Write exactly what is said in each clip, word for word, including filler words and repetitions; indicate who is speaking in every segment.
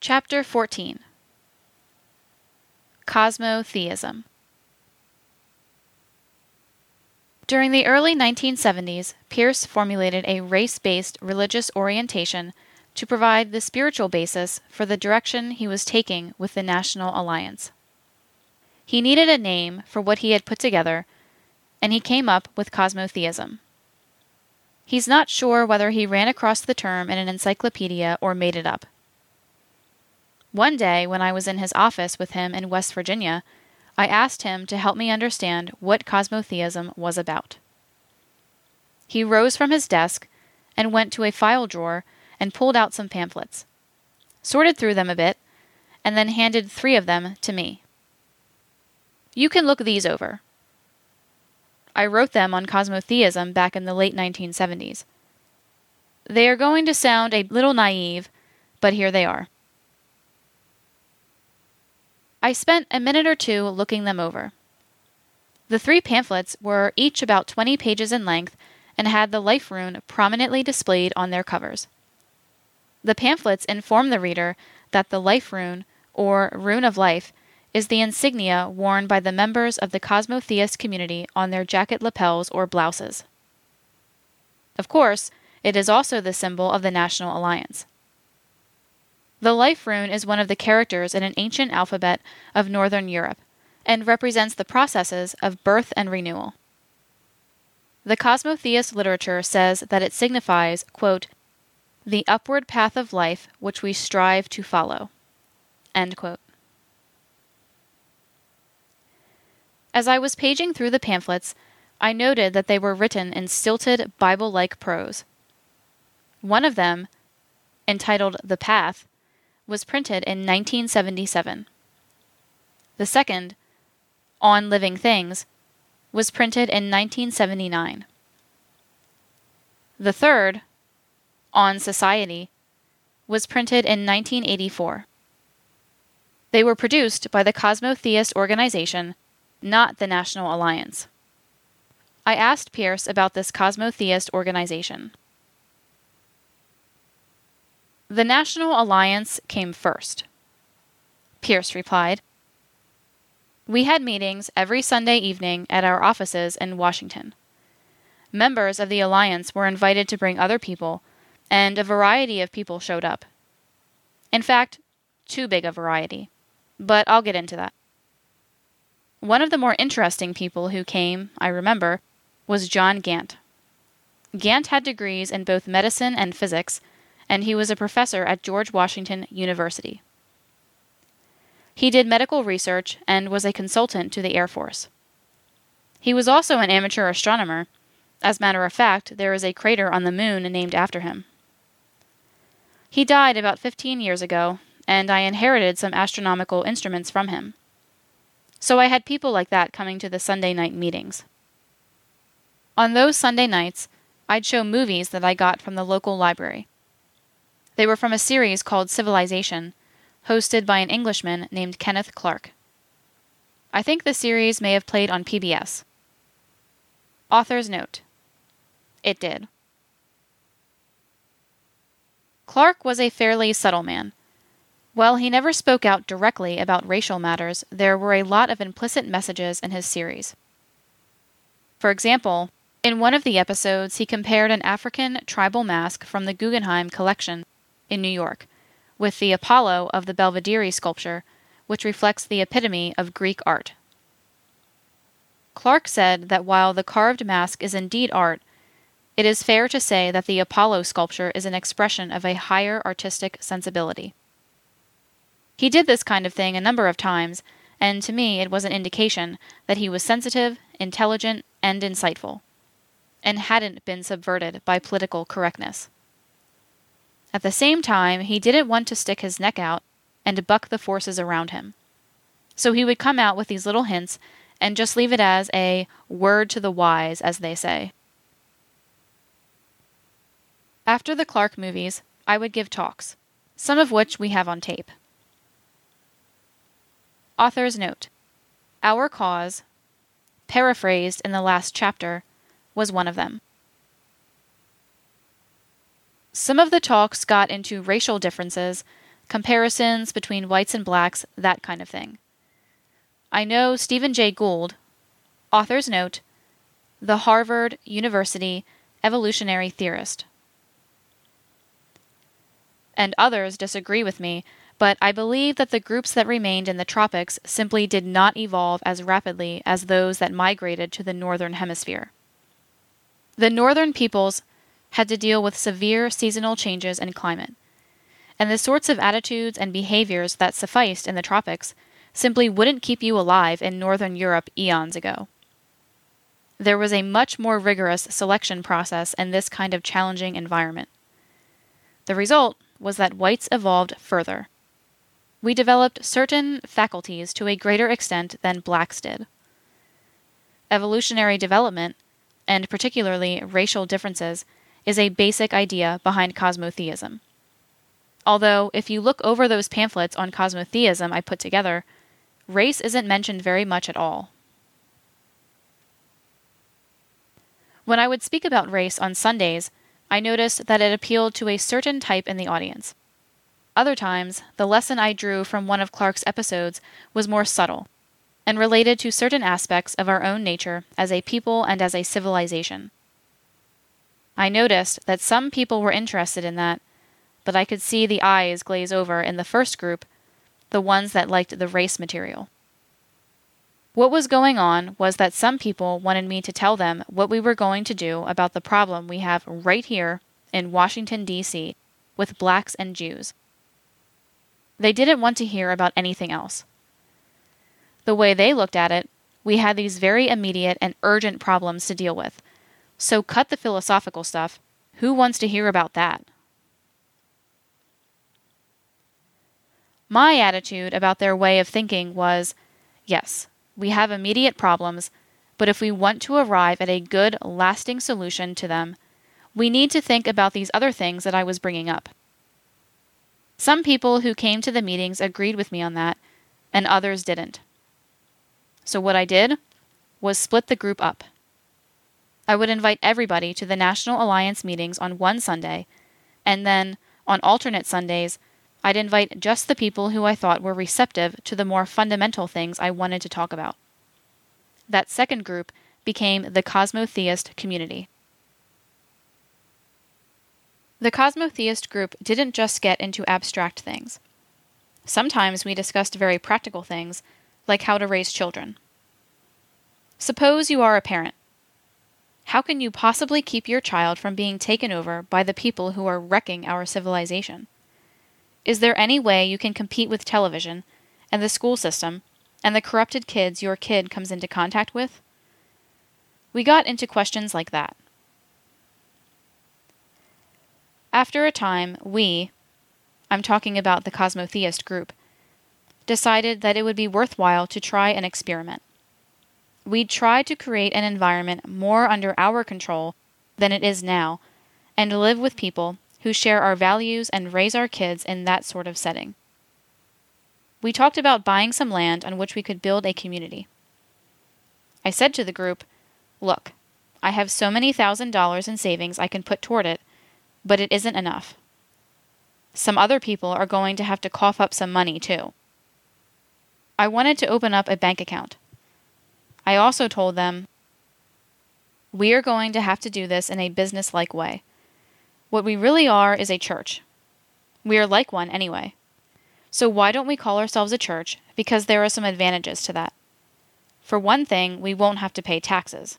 Speaker 1: Chapter fourteen. Cosmotheism. During the early nineteen seventies, Peirce formulated a race-based religious orientation to provide the spiritual basis for the direction he was taking with the National Alliance. He needed a name for what he had put together, and he came up with cosmotheism. He's not sure whether he ran across the term in an encyclopedia or made it up. One day, when I was in his office with him in West Virginia, I asked him to help me understand what cosmotheism was about. He rose from his desk and went to a file drawer and pulled out some pamphlets, sorted through them a bit, and then handed three of them to me. "You can look these over." I wrote them on cosmotheism back in the late nineteen seventies. They are going to sound a little naive, but here they are. I spent a minute or two looking them over. The three pamphlets were each about twenty pages in length and had the life rune prominently displayed on their covers. The pamphlets inform the reader that the life rune, or rune of life, is the insignia worn by the members of the cosmotheist community on their jacket lapels or blouses. Of course, it is also the symbol of the National Alliance. The life rune is one of the characters in an ancient alphabet of Northern Europe, and represents the processes of birth and renewal. The cosmotheist literature says that it signifies, quote, "the upward path of life which we strive to follow." End quote. As I was paging through the pamphlets, I noted that they were written in stilted, Bible-like prose. One of them, entitled The Path, was printed in nineteen seventy-seven. The second, On Living Things, was printed in nineteen seventy-nine. The third, On Society, was printed in nineteen eighty-four. They were produced by the Cosmotheist Organization, not the National Alliance. I asked Peirce about this Cosmotheist organization. "The National Alliance came first," Peirce replied. "We had meetings every Sunday evening at our offices in Washington. Members of the Alliance were invited to bring other people, and a variety of people showed up. In fact, too big a variety, but I'll get into that. One of the more interesting people who came, I remember, was John Gant. Gant had degrees in both medicine and physics, and he was a professor at George Washington University. He did medical research and was a consultant to the Air Force. He was also an amateur astronomer. As a matter of fact, there is a crater on the moon named after him. He died about fifteen years ago, and I inherited some astronomical instruments from him. So I had people like that coming to the Sunday night meetings. On those Sunday nights, I'd show movies that I got from the local library. They were from a series called Civilization, hosted by an Englishman named Kenneth Clark. I think the series may have played on P B S. Author's note: it did. Clark was a fairly subtle man. While he never spoke out directly about racial matters, there were a lot of implicit messages in his series. For example, in one of the episodes he compared an African tribal mask from the Guggenheim collection in New York with the Apollo of the Belvedere sculpture, which reflects the epitome of Greek art. Clark said that while the carved mask is indeed art, it is fair to say that the Apollo sculpture is an expression of a higher artistic sensibility. He did this kind of thing a number of times, and to me it was an indication that he was sensitive, intelligent, and insightful, and hadn't been subverted by political correctness. At the same time, he didn't want to stick his neck out and buck the forces around him. So he would come out with these little hints and just leave it as a word to the wise, as they say. After the Clark movies, I would give talks, some of which we have on tape. Author's note: Our Cause, paraphrased in the last chapter, was one of them. Some of the talks got into racial differences, comparisons between whites and blacks, that kind of thing. I know Stephen Jay Gould, author's note, the Harvard University evolutionary theorist. And others disagree with me, but I believe that the groups that remained in the tropics simply did not evolve as rapidly as those that migrated to the northern hemisphere. The northern peoples had to deal with severe seasonal changes in climate, and the sorts of attitudes and behaviors that sufficed in the tropics simply wouldn't keep you alive in northern Europe eons ago. There was a much more rigorous selection process in this kind of challenging environment. The result was that whites evolved further. We developed certain faculties to a greater extent than blacks did. Evolutionary development, and particularly racial differences, is a basic idea behind cosmotheism. Although, if you look over those pamphlets on cosmotheism I put together, race isn't mentioned very much at all. When I would speak about race on Sundays, I noticed that it appealed to a certain type in the audience. Other times, the lesson I drew from one of Clark's episodes was more subtle, and related to certain aspects of our own nature as a people and as a civilization. I noticed that some people were interested in that, but I could see the eyes glaze over in the first group, the ones that liked the race material. What was going on was that some people wanted me to tell them what we were going to do about the problem we have right here in Washington, D C, with blacks and Jews. They didn't want to hear about anything else. The way they looked at it, we had these very immediate and urgent problems to deal with. So cut the philosophical stuff. Who wants to hear about that? My attitude about their way of thinking was, yes, we have immediate problems, but if we want to arrive at a good, lasting solution to them, we need to think about these other things that I was bringing up. Some people who came to the meetings agreed with me on that, and others didn't. So what I did was split the group up. I would invite everybody to the National Alliance meetings on one Sunday, and then, on alternate Sundays, I'd invite just the people who I thought were receptive to the more fundamental things I wanted to talk about. That second group became the Cosmotheist community. The Cosmotheist group didn't just get into abstract things. Sometimes we discussed very practical things, like how to raise children. Suppose you are a parent. How can you possibly keep your child from being taken over by the people who are wrecking our civilization? Is there any way you can compete with television, and the school system, and the corrupted kids your kid comes into contact with? We got into questions like that. After a time, we, I'm talking about the Cosmotheist group, decided that it would be worthwhile to try an experiment. We'd try to create an environment more under our control than it is now, and live with people who share our values and raise our kids in that sort of setting. We talked about buying some land on which we could build a community. I said to the group, look, I have so many thousand dollars in savings I can put toward it, but it isn't enough. Some other people are going to have to cough up some money, too. I wanted to open up a bank account. I also told them, we are going to have to do this in a business-like way. What we really are is a church. We are like one anyway. So why don't we call ourselves a church? Because there are some advantages to that. For one thing, we won't have to pay taxes.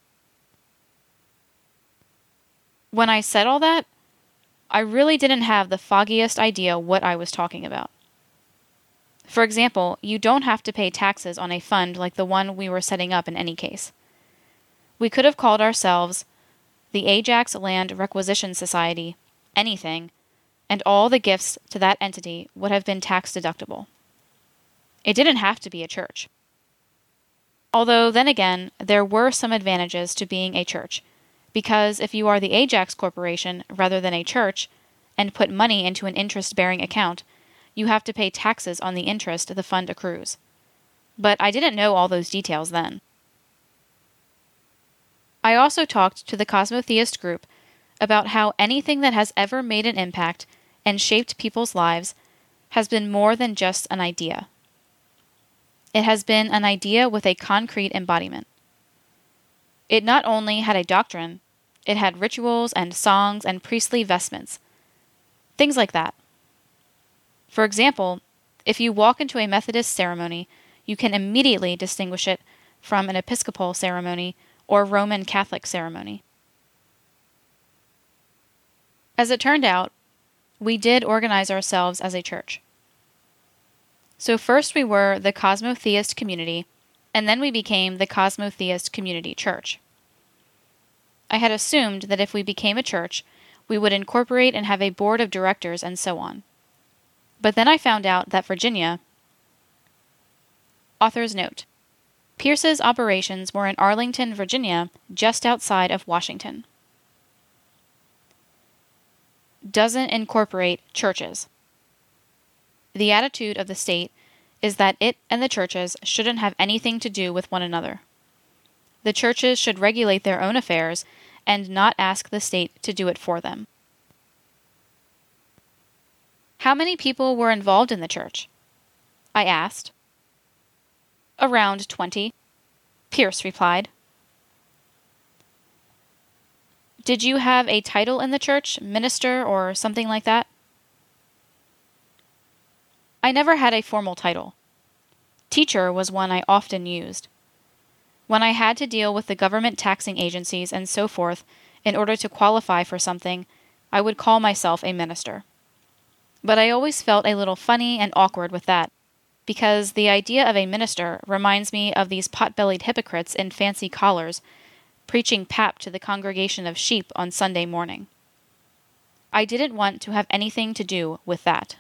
Speaker 1: When I said all that, I really didn't have the foggiest idea what I was talking about. For example, you don't have to pay taxes on a fund like the one we were setting up in any case. We could have called ourselves the Ajax Land Requisition Society, anything, and all the gifts to that entity would have been tax deductible. It didn't have to be a church. Although, then again, there were some advantages to being a church, because if you are the Ajax Corporation rather than a church, and put money into an interest-bearing account, you have to pay taxes on the interest the fund accrues. But I didn't know all those details then. I also talked to the Cosmotheist group about how anything that has ever made an impact and shaped people's lives has been more than just an idea. It has been an idea with a concrete embodiment. It not only had a doctrine, it had rituals and songs and priestly vestments. Things like that. For example, if you walk into a Methodist ceremony, you can immediately distinguish it from an Episcopal ceremony or Roman Catholic ceremony. As it turned out, we did organize ourselves as a church. So first we were the Cosmotheist Community, and then we became the Cosmotheist Community Church. I had assumed that if we became a church, we would incorporate and have a board of directors and so on. But then I found out that Virginia... Author's note: Pierce's operations were in Arlington, Virginia, just outside of Washington. Doesn't incorporate churches. The attitude of the state is that it and the churches shouldn't have anything to do with one another. The churches should regulate their own affairs and not ask the state to do it for them. How many people were involved in the church? I asked. Around twenty, Pierce replied. Did you have a title in the church, minister, or something like that? I never had a formal title. Teacher was one I often used. When I had to deal with the government taxing agencies and so forth in order to qualify for something, I would call myself a minister. But I always felt a little funny and awkward with that, because the idea of a minister reminds me of these pot-bellied hypocrites in fancy collars preaching pap to the congregation of sheep on Sunday morning. I didn't want to have anything to do with that.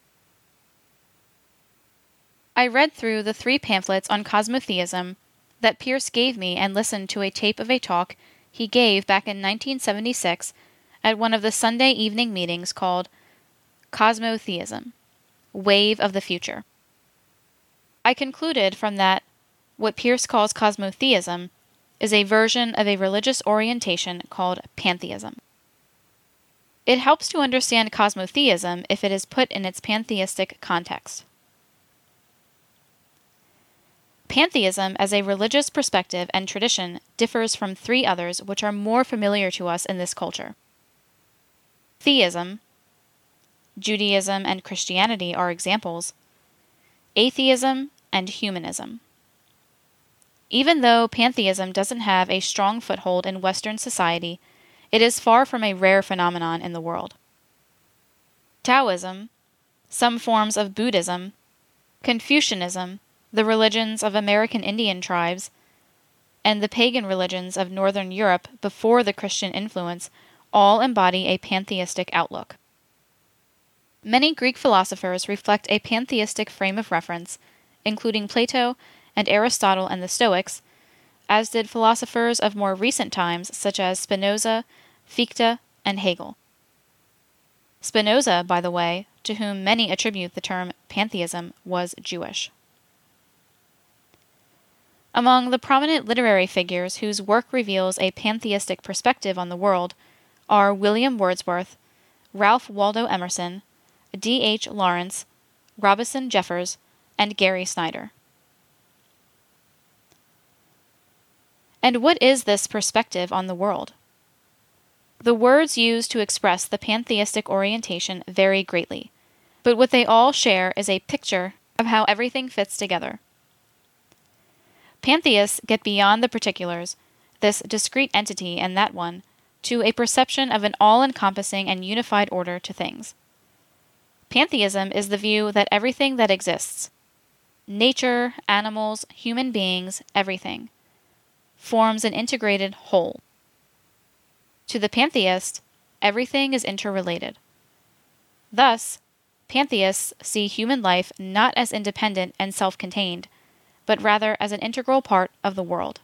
Speaker 1: I read through the three pamphlets on cosmotheism that Pierce gave me and listened to a tape of a talk he gave back in nineteen seventy-six at one of the Sunday evening meetings called Cosmotheism, Wave of the Future. I concluded from that what Pierce calls cosmotheism is a version of a religious orientation called pantheism. It helps to understand cosmotheism if it is put in its pantheistic context. Pantheism as a religious perspective and tradition differs from three others which are more familiar to us in this culture. Theism, Judaism and Christianity are examples, atheism, and humanism. Even though pantheism doesn't have a strong foothold in Western society, it is far from a rare phenomenon in the world. Taoism, some forms of Buddhism, Confucianism, the religions of American Indian tribes, and the pagan religions of Northern Europe before the Christian influence all embody a pantheistic outlook. Many Greek philosophers reflect a pantheistic frame of reference, including Plato and Aristotle and the Stoics, as did philosophers of more recent times such as Spinoza, Fichte, and Hegel. Spinoza, by the way, to whom many attribute the term pantheism, was Jewish. Among the prominent literary figures whose work reveals a pantheistic perspective on the world are William Wordsworth, Ralph Waldo Emerson, D H Lawrence, Robinson Jeffers, and Gary Snyder. And what is this perspective on the world? The words used to express the pantheistic orientation vary greatly, but what they all share is a picture of how everything fits together. Pantheists get beyond the particulars, this discrete entity and that one, to a perception of an all-encompassing and unified order to things. Pantheism is the view that everything that exists, nature, animals, human beings, everything, forms an integrated whole. To the pantheist, everything is interrelated. Thus, pantheists see human life not as independent and self-contained, but rather as an integral part of the world.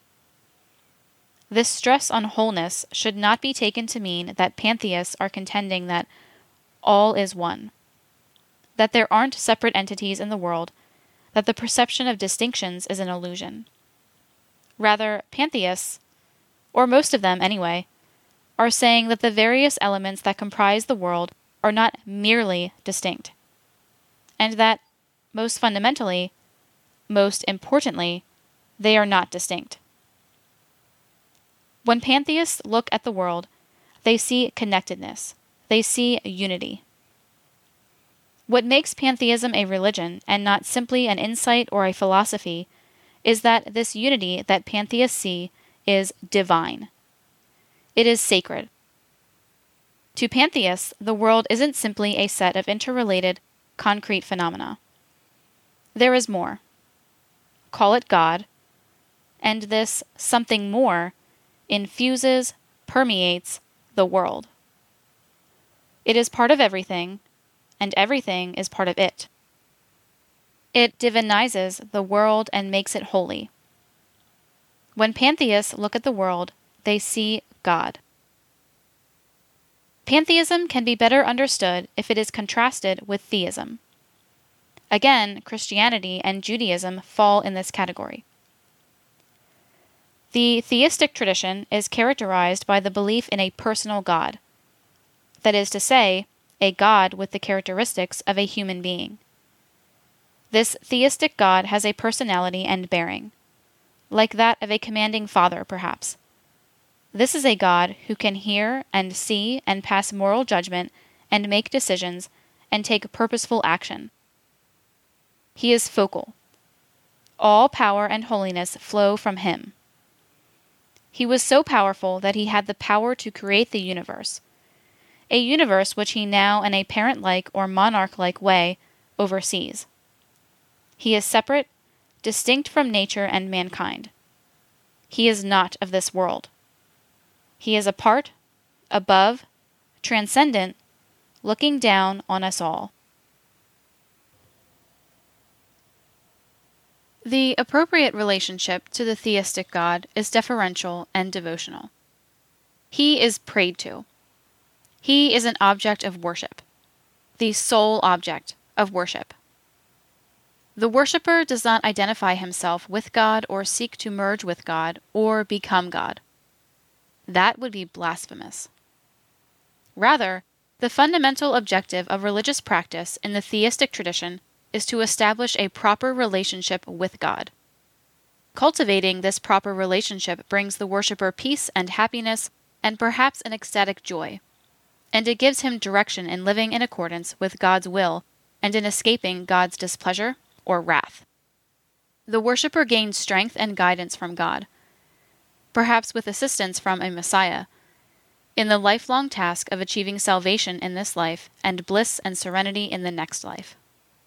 Speaker 1: This stress on wholeness should not be taken to mean that pantheists are contending that all is one, that there aren't separate entities in the world, that the perception of distinctions is an illusion. Rather, pantheists, or most of them anyway, are saying that the various elements that comprise the world are not merely distinct. and that, most fundamentally, most importantly, they are not distinct. When pantheists look at the world, they see connectedness. They see unity. What makes pantheism a religion and not simply an insight or a philosophy is that this unity that pantheists see is divine. It is sacred. To pantheists, the world isn't simply a set of interrelated, concrete phenomena. There is more. Call it God, and this something more infuses, permeates the world. It is part of everything, and everything is part of it. It divinizes the world and makes it holy. When pantheists look at the world, they see God. Pantheism can be better understood if it is contrasted with theism. Again, Christianity and Judaism fall in this category. The theistic tradition is characterized by the belief in a personal God. That is to say, a God with the characteristics of a human being. This theistic God has a personality and bearing, like that of a commanding father, perhaps. This is a God who can hear and see and pass moral judgment and make decisions and take purposeful action. He is focal. All power and holiness flow from him. He was so powerful that he had the power to create the universe, a universe which he now in a parent-like or monarch-like way oversees. He is separate, distinct from nature and mankind. He is not of this world. He is apart, above, transcendent, looking down on us all. The appropriate relationship to the theistic God is deferential and devotional. He is prayed to. He is an object of worship, the sole object of worship. The worshipper does not identify himself with God or seek to merge with God or become God. That would be blasphemous. Rather, the fundamental objective of religious practice in the theistic tradition is to establish a proper relationship with God. Cultivating this proper relationship brings the worshipper peace and happiness and perhaps an ecstatic joy, and it gives him direction in living in accordance with God's will and in escaping God's displeasure or wrath. The worshipper gains strength and guidance from God, perhaps with assistance from a Messiah, in the lifelong task of achieving salvation in this life and bliss and serenity in the next life.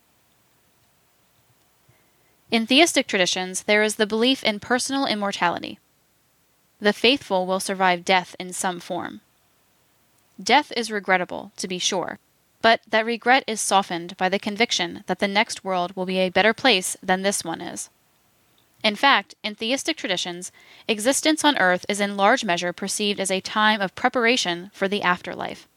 Speaker 1: In theistic traditions, there is the belief in personal immortality. The faithful will survive death in some form. Death is regrettable, to be sure, but that regret is softened by the conviction that the next world will be a better place than this one is. In fact, in theistic traditions, existence on earth is in large measure perceived as a time of preparation for the afterlife.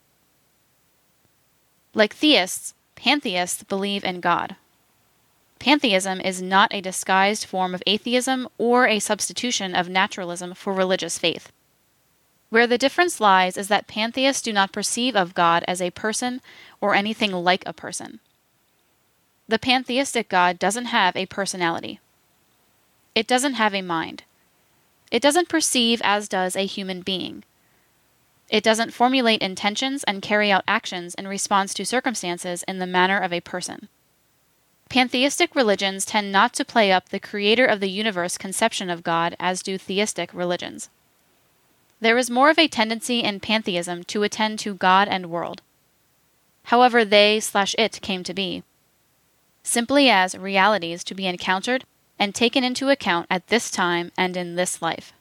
Speaker 1: Like theists, pantheists believe in God. Pantheism is not a disguised form of atheism or a substitution of naturalism for religious faith. Where the difference lies is that pantheists do not perceive of God as a person or anything like a person. The pantheistic God doesn't have a personality. It doesn't have a mind. It doesn't perceive as does a human being. It doesn't formulate intentions and carry out actions in response to circumstances in the manner of a person. Pantheistic religions tend not to play up the creator of the universe conception of God as do theistic religions. There is more of a tendency in pantheism to attend to God and world, however they slash it came to be, simply as realities to be encountered and taken into account at this time and in this life.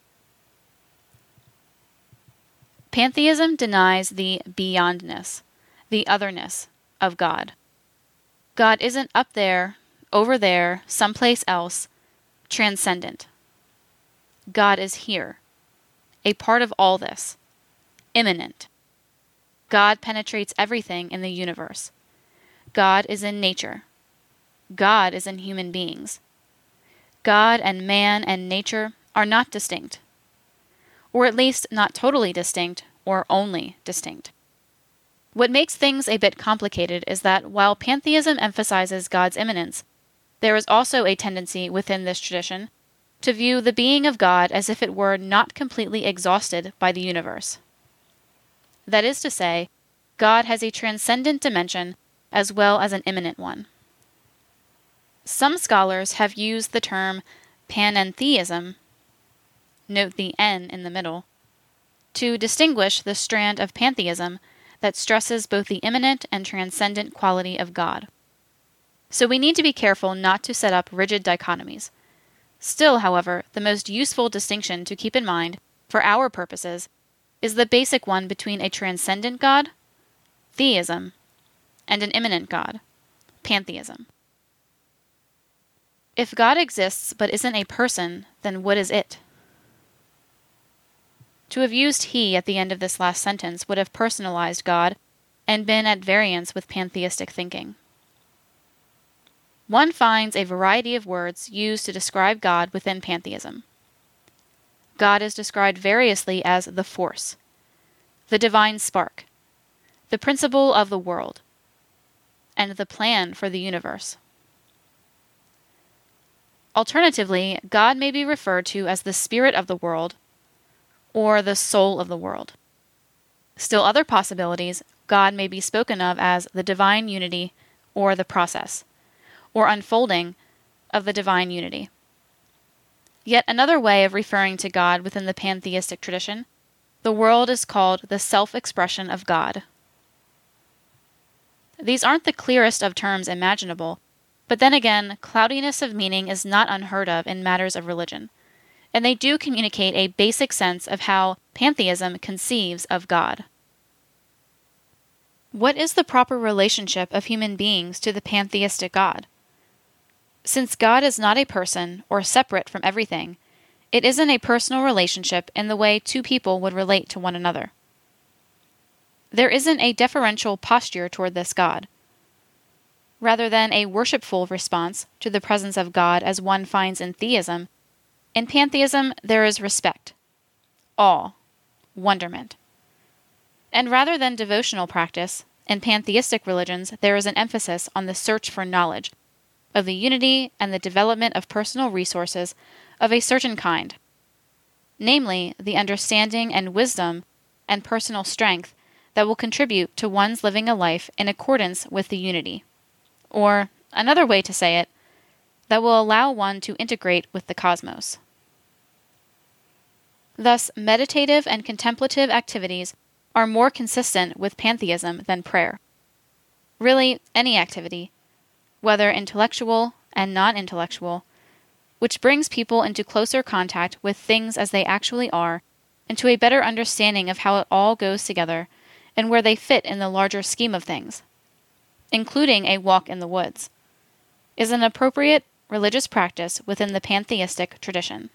Speaker 1: Pantheism denies the beyondness, the otherness of God. God isn't up there, over there, someplace else, transcendent. God is here, a part of all this, immanent. God penetrates everything in the universe. God is in nature. God is in human beings. God and man and nature are not distinct, or at least not totally distinct or only distinct. What makes things a bit complicated is that while pantheism emphasizes God's immanence, there is also a tendency within this tradition to view the being of God as if it were not completely exhausted by the universe. That is to say, God has a transcendent dimension as well as an immanent one. Some scholars have used the term panentheism, note the N in the middle, to distinguish the strand of pantheism that stresses both the immanent and transcendent quality of God. So we need to be careful not to set up rigid dichotomies. Still, however, the most useful distinction to keep in mind, for our purposes, is the basic one between a transcendent God, theism, and an immanent God, pantheism. If God exists but isn't a person, then what is it? To have used he at the end of this last sentence would have personalized God and been at variance with pantheistic thinking. One finds a variety of words used to describe God within pantheism. God is described variously as the force, the divine spark, the principle of the world, and the plan for the universe. Alternatively, God may be referred to as the spirit of the world or the soul of the world. Still other possibilities, God may be spoken of as the divine unity or the process, or unfolding of the divine unity. Yet another way of referring to God within the pantheistic tradition, the world is called the self-expression of God. These aren't the clearest of terms imaginable, but then again, cloudiness of meaning is not unheard of in matters of religion, and they do communicate a basic sense of how pantheism conceives of God. What is the proper relationship of human beings to the pantheistic God? Since God is not a person or separate from everything, it isn't a personal relationship in the way two people would relate to one another. There isn't a deferential posture toward this God. Rather than a worshipful response to the presence of God as one finds in theism, in pantheism there is respect, awe, wonderment. And rather than devotional practice, in pantheistic religions there is an emphasis on the search for knowledge, of the unity and the development of personal resources of a certain kind, namely the understanding and wisdom and personal strength that will contribute to one's living a life in accordance with the unity, or, another way to say it, that will allow one to integrate with the cosmos. Thus, meditative and contemplative activities are more consistent with pantheism than prayer. Really, any activity, whether intellectual and non-intellectual, which brings people into closer contact with things as they actually are, and to a better understanding of how it all goes together and where they fit in the larger scheme of things, including a walk in the woods, is an appropriate religious practice within the pantheistic tradition.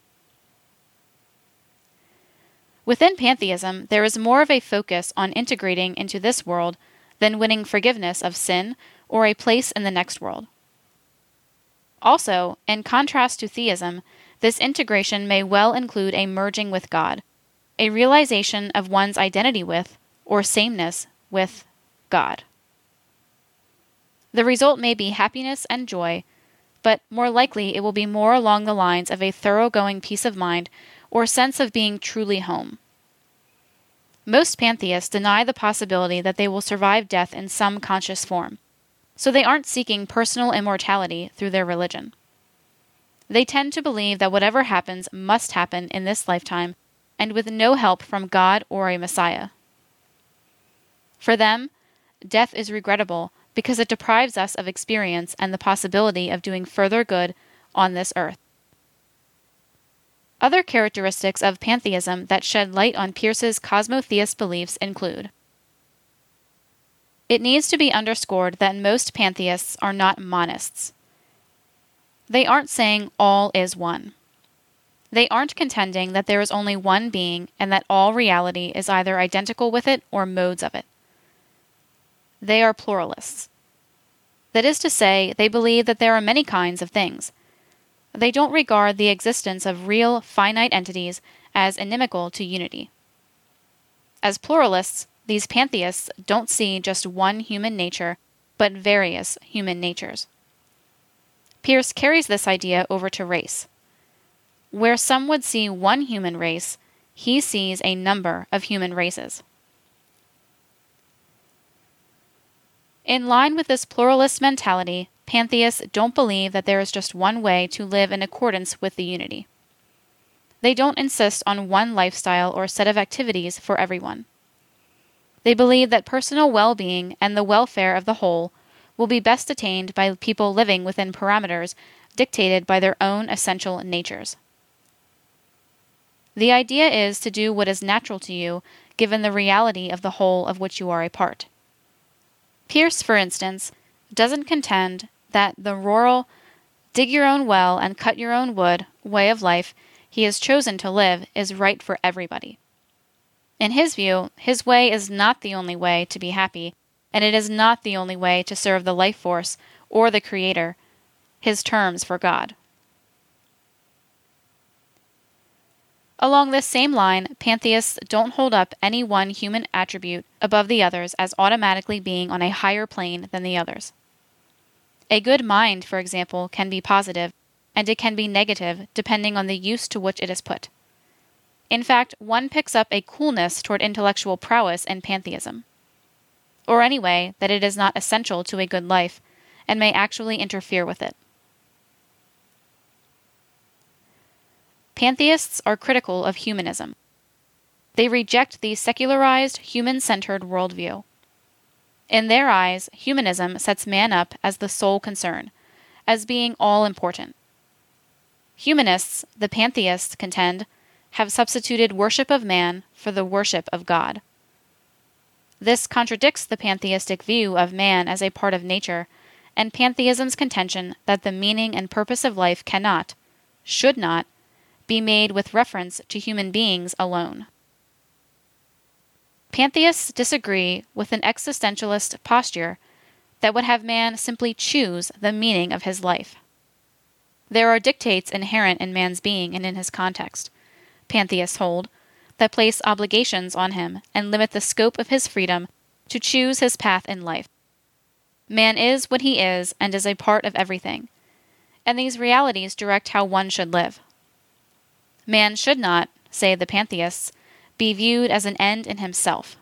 Speaker 1: Within pantheism, there is more of a focus on integrating into this world than winning forgiveness of sin or a place in the next world. Also, in contrast to theism, this integration may well include a merging with God, a realization of one's identity with, or sameness with, God. The result may be happiness and joy, but more likely it will be more along the lines of a thoroughgoing peace of mind or sense of being truly home. Most pantheists deny the possibility that they will survive death in some conscious form, so they aren't seeking personal immortality through their religion. They tend to believe that whatever happens must happen in this lifetime and with no help from God or a Messiah. For them, death is regrettable because it deprives us of experience and the possibility of doing further good on this earth. Other characteristics of pantheism that shed light on Peirce's cosmotheist beliefs include: it needs to be underscored that most pantheists are not monists. They aren't saying all is one. They aren't contending that there is only one being and that all reality is either identical with it or modes of it. They are pluralists. That is to say, they believe that there are many kinds of things. They don't regard the existence of real, finite entities as inimical to unity. As pluralists, these pantheists don't see just one human nature, but various human natures. Peirce carries this idea over to race. Where some would see one human race, he sees a number of human races. In line with this pluralist mentality, pantheists don't believe that there is just one way to live in accordance with the unity. They don't insist on one lifestyle or set of activities for everyone. They believe that personal well-being and the welfare of the whole will be best attained by people living within parameters dictated by their own essential natures. The idea is to do what is natural to you, given the reality of the whole of which you are a part. Peirce, for instance, doesn't contend that the rural, dig your own well and cut your own wood way of life he has chosen to live is right for everybody. In his view, his way is not the only way to be happy, and it is not the only way to serve the life force or the Creator, his terms for God. Along this same line, pantheists don't hold up any one human attribute above the others as automatically being on a higher plane than the others. A good mind, for example, can be positive, and it can be negative depending on the use to which it is put. In fact, one picks up a coolness toward intellectual prowess in pantheism. Or anyway, that it is not essential to a good life, and may actually interfere with it. Pantheists are critical of humanism. They reject the secularized, human-centered worldview. In their eyes, humanism sets man up as the sole concern, as being all-important. Humanists, the pantheists contend, have substituted worship of man for the worship of God. This contradicts the pantheistic view of man as a part of nature, and pantheism's contention that the meaning and purpose of life cannot, should not, be made with reference to human beings alone. Pantheists disagree with an existentialist posture that would have man simply choose the meaning of his life. There are dictates inherent in man's being and in his context, pantheists hold, that place obligations on him and limit the scope of his freedom to choose his path in life. Man is what he is and is a part of everything, and these realities direct how one should live. Man should not, say the pantheists, be viewed as an end in himself.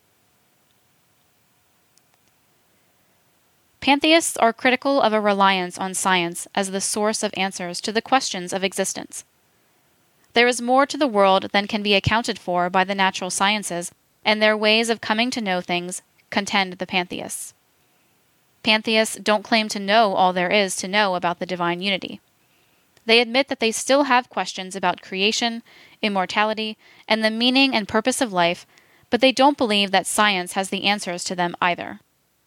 Speaker 1: Pantheists are critical of a reliance on science as the source of answers to the questions of existence. There is more to the world than can be accounted for by the natural sciences, and their ways of coming to know things, contend the pantheists. Pantheists don't claim to know all there is to know about the divine unity. They admit that they still have questions about creation, immortality, and the meaning and purpose of life, but they don't believe that science has the answers to them either.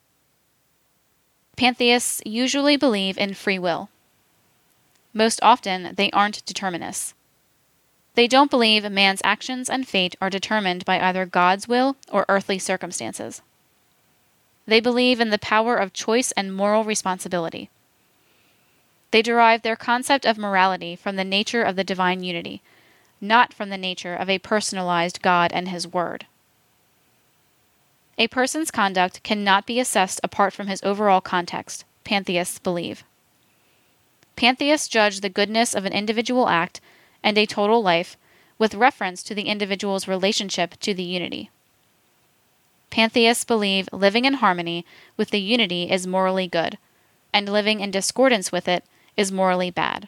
Speaker 1: Pantheists usually believe in free will. Most often, they aren't determinists. They don't believe man's actions and fate are determined by either God's will or earthly circumstances. They believe in the power of choice and moral responsibility. They derive their concept of morality from the nature of the divine unity, not from the nature of a personalized God and His Word. A person's conduct cannot be assessed apart from his overall context, pantheists believe. Pantheists judge the goodness of an individual act and a total life with reference to the individual's relationship to the unity. Pantheists believe living in harmony with the unity is morally good, and living in discordance with it is morally bad.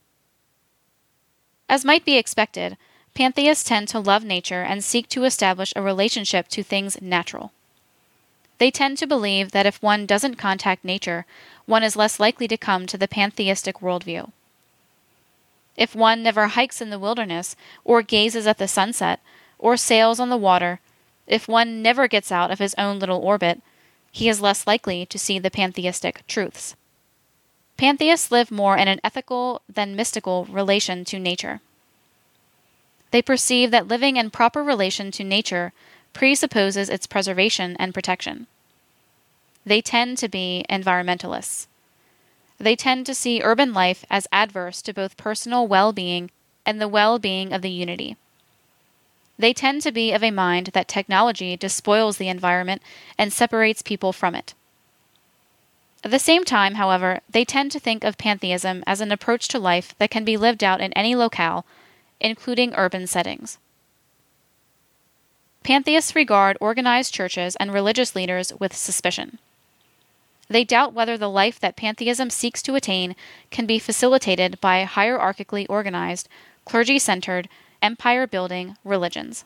Speaker 1: As might be expected, pantheists tend to love nature and seek to establish a relationship to things natural. They tend to believe that if one doesn't contact nature, one is less likely to come to the pantheistic worldview. If one never hikes in the wilderness, or gazes at the sunset, or sails on the water, if one never gets out of his own little orbit, he is less likely to see the pantheistic truths. Pantheists live more in an ethical than mystical relation to nature. They perceive that living in proper relation to nature presupposes its preservation and protection. They tend to be environmentalists. They tend to see urban life as adverse to both personal well-being and the well-being of the unity. They tend to be of a mind that technology despoils the environment and separates people from it. At the same time, however, they tend to think of pantheism as an approach to life that can be lived out in any locale, including urban settings. Pantheists regard organized churches and religious leaders with suspicion. They doubt whether the life that pantheism seeks to attain can be facilitated by hierarchically organized, clergy-centered, empire-building religions.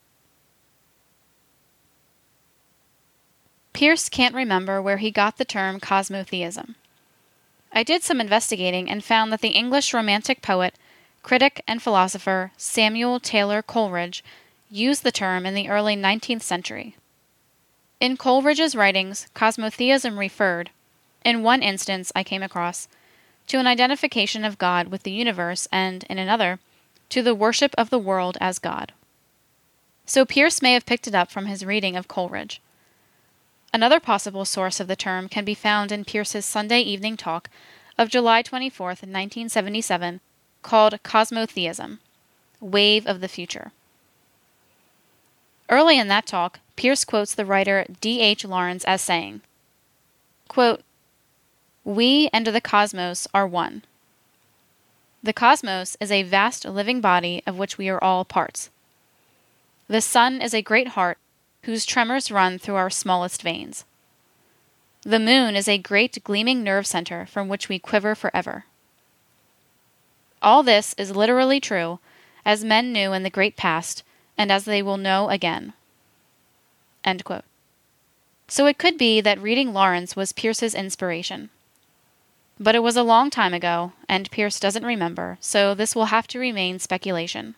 Speaker 1: Peirce can't remember where he got the term cosmotheism. I did some investigating and found that the English Romantic poet, critic, and philosopher Samuel Taylor Coleridge used the term in the early nineteenth century. In Coleridge's writings, cosmotheism referred, in one instance I came across, to an identification of God with the universe and, in another, to the worship of the world as God. So Peirce may have picked it up from his reading of Coleridge. Another possible source of the term can be found in Peirce's Sunday evening talk of July twenty-fourth, nineteen seventy-seven, called Cosmotheism, Wave of the Future. Early in that talk, Peirce quotes the writer D H Lawrence as saying, quote, "We and the cosmos are one. The cosmos is a vast living body of which we are all parts. The sun is a great heart whose tremors run through our smallest veins. The moon is a great gleaming nerve center from which we quiver forever. All this is literally true, as men knew in the great past, and as they will know again." End quote. So it could be that reading Lawrence was Peirce's inspiration. But it was a long time ago, and Peirce doesn't remember, so this will have to remain speculation.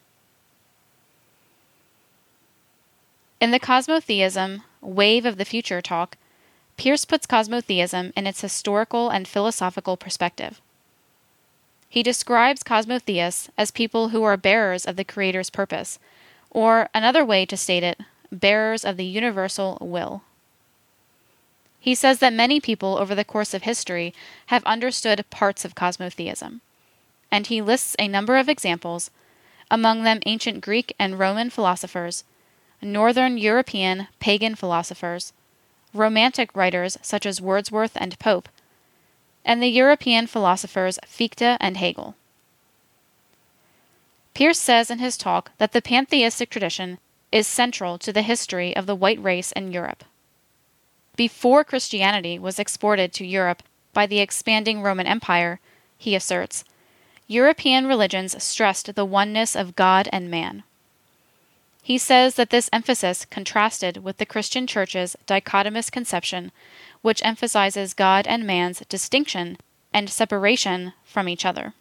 Speaker 1: In the Cosmotheism, Wave of the Future talk, Peirce puts cosmotheism in its historical and philosophical perspective. He describes cosmotheists as people who are bearers of the Creator's purpose, or, another way to state it, bearers of the universal will. He says that many people over the course of history have understood parts of cosmotheism, and he lists a number of examples, among them ancient Greek and Roman philosophers, Northern European pagan philosophers, Romantic writers such as Wordsworth and Pope, and the European philosophers Fichte and Hegel. Peirce says in his talk that the pantheistic tradition is central to the history of the white race in Europe. Before Christianity was exported to Europe by the expanding Roman Empire, he asserts, European religions stressed the oneness of God and man. He says that this emphasis contrasted with the Christian Church's dichotomous conception, which emphasizes God and man's distinction and separation from each other.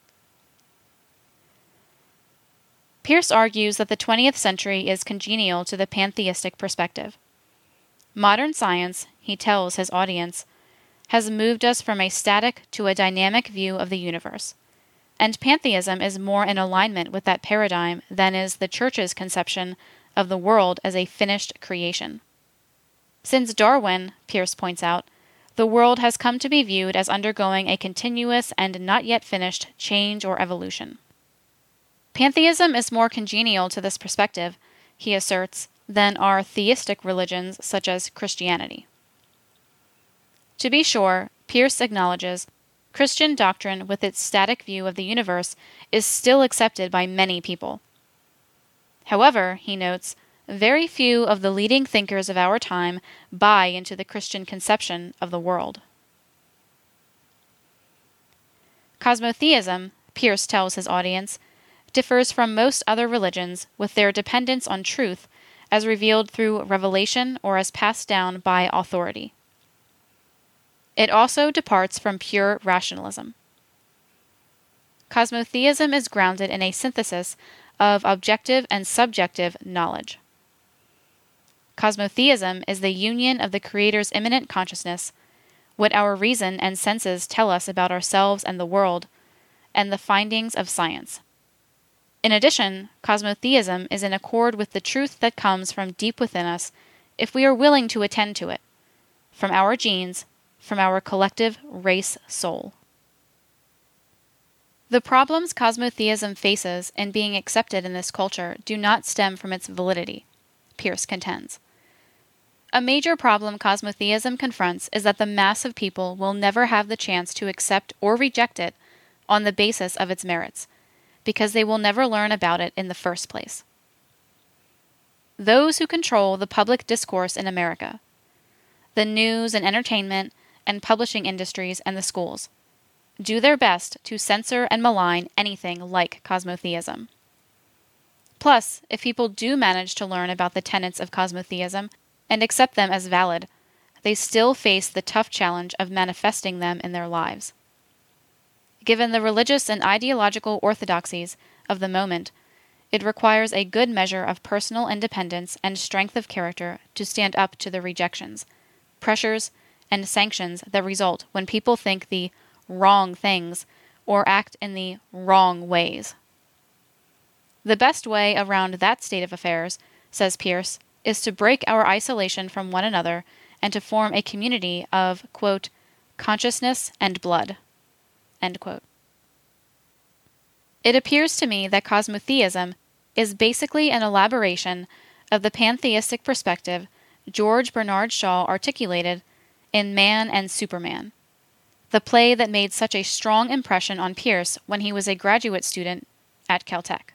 Speaker 1: Peirce argues that the twentieth century is congenial to the pantheistic perspective. Modern science, he tells his audience, has moved us from a static to a dynamic view of the universe, and pantheism is more in alignment with that paradigm than is the Church's conception of the world as a finished creation. Since Darwin, Peirce points out, the world has come to be viewed as undergoing a continuous and not yet finished change or evolution. Pantheism is more congenial to this perspective, he asserts, than are theistic religions such as Christianity. To be sure, Peirce acknowledges, Christian doctrine with its static view of the universe is still accepted by many people. However, he notes, very few of the leading thinkers of our time buy into the Christian conception of the world. Cosmotheism, Peirce tells his audience, differs from most other religions with their dependence on truth as revealed through revelation or as passed down by authority. It also departs from pure rationalism. Cosmotheism is grounded in a synthesis of objective and subjective knowledge. Cosmotheism is the union of the Creator's immanent consciousness, what our reason and senses tell us about ourselves and the world, and the findings of science. In addition, cosmotheism is in accord with the truth that comes from deep within us if we are willing to attend to it, from our genes, from our collective race soul. The problems cosmotheism faces in being accepted in this culture do not stem from its validity, Pearce contends. A major problem cosmotheism confronts is that the mass of people will never have the chance to accept or reject it on the basis of its merits, because they will never learn about it in the first place. Those who control the public discourse in America, the news and entertainment and publishing industries and the schools, do their best to censor and malign anything like cosmotheism. Plus, if people do manage to learn about the tenets of cosmotheism and accept them as valid, they still face the tough challenge of manifesting them in their lives. Given the religious and ideological orthodoxies of the moment, it requires a good measure of personal independence and strength of character to stand up to the rejections, pressures, and sanctions that result when people think the wrong things or act in the wrong ways. The best way around that state of affairs, says Pearce, is to break our isolation from one another and to form a community of, quote, consciousness and blood, end quote. It appears to me that cosmotheism is basically an elaboration of the pantheistic perspective George Bernard Shaw articulated in Man and Superman, the play that made such a strong impression on Pearce when he was a graduate student at Caltech.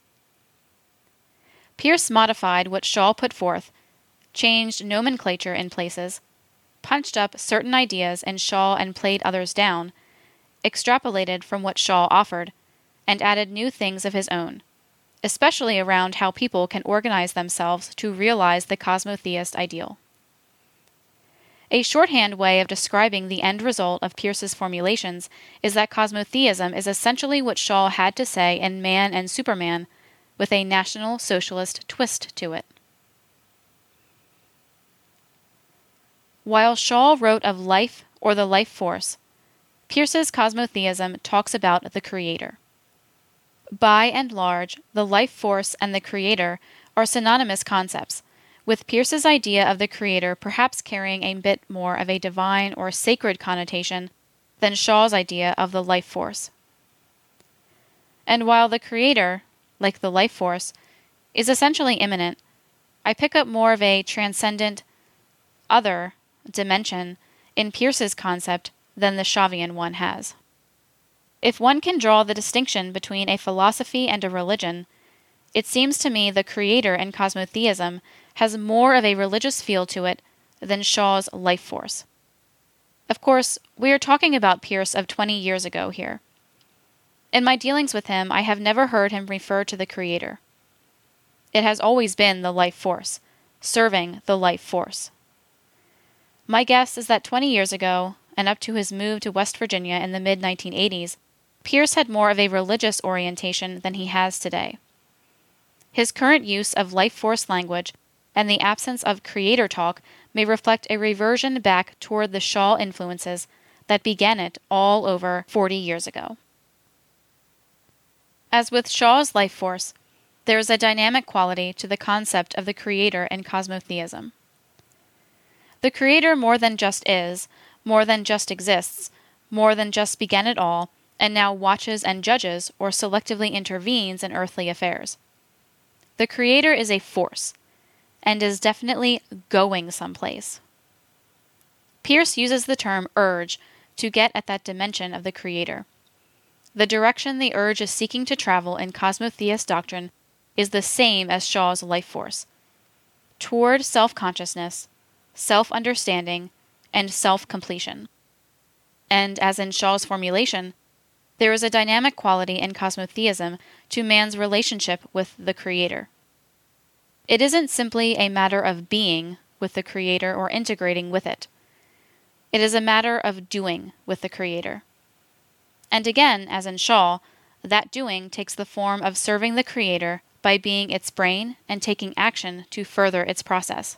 Speaker 1: Pearce modified what Shaw put forth, changed nomenclature in places, punched up certain ideas in Shaw and played others down, extrapolated from what Shaw offered, and added new things of his own, especially around how people can organize themselves to realize the cosmotheist ideal. A shorthand way of describing the end result of Pearce's formulations is that cosmotheism is essentially what Shaw had to say in Man and Superman, with a National Socialist twist to it. While Shaw wrote of life or the life force, Pearce's cosmotheism talks about the Creator. By and large, the life force and the Creator are synonymous concepts, with Pearce's idea of the Creator perhaps carrying a bit more of a divine or sacred connotation than Shaw's idea of the life force. And while the Creator, like the life force, is essentially immanent, I pick up more of a transcendent, other dimension in Pearce's concept than the Shavian one has. If one can draw the distinction between a philosophy and a religion, it seems to me the Creator in cosmotheism has more of a religious feel to it than Shaw's life force. Of course, we are talking about Pearce of twenty years ago here. In my dealings with him, I have never heard him refer to the Creator. It has always been the life force, serving the life force. My guess is that twenty years ago, and up to his move to West Virginia in the mid nineteen eighties, Pearce had more of a religious orientation than he has today. His current use of life force language and the absence of Creator talk may reflect a reversion back toward the Shaw influences that began it all over forty years ago. As with Shaw's life force, there is a dynamic quality to the concept of the Creator in cosmotheism. The Creator more than just is, more than just exists, more than just began it all, and now watches and judges or selectively intervenes in earthly affairs. The Creator is a force, and is definitely going someplace. Pearce uses the term urge to get at that dimension of the Creator. The direction the urge is seeking to travel in cosmotheist doctrine is the same as Shaw's life force, toward self-consciousness, self-understanding, and self-completion. And as in Shaw's formulation, there is a dynamic quality in cosmotheism to man's relationship with the Creator. It isn't simply a matter of being with the Creator or integrating with it. It is a matter of doing with the Creator. And again, as in Shaw, that doing takes the form of serving the Creator by being its brain and taking action to further its process.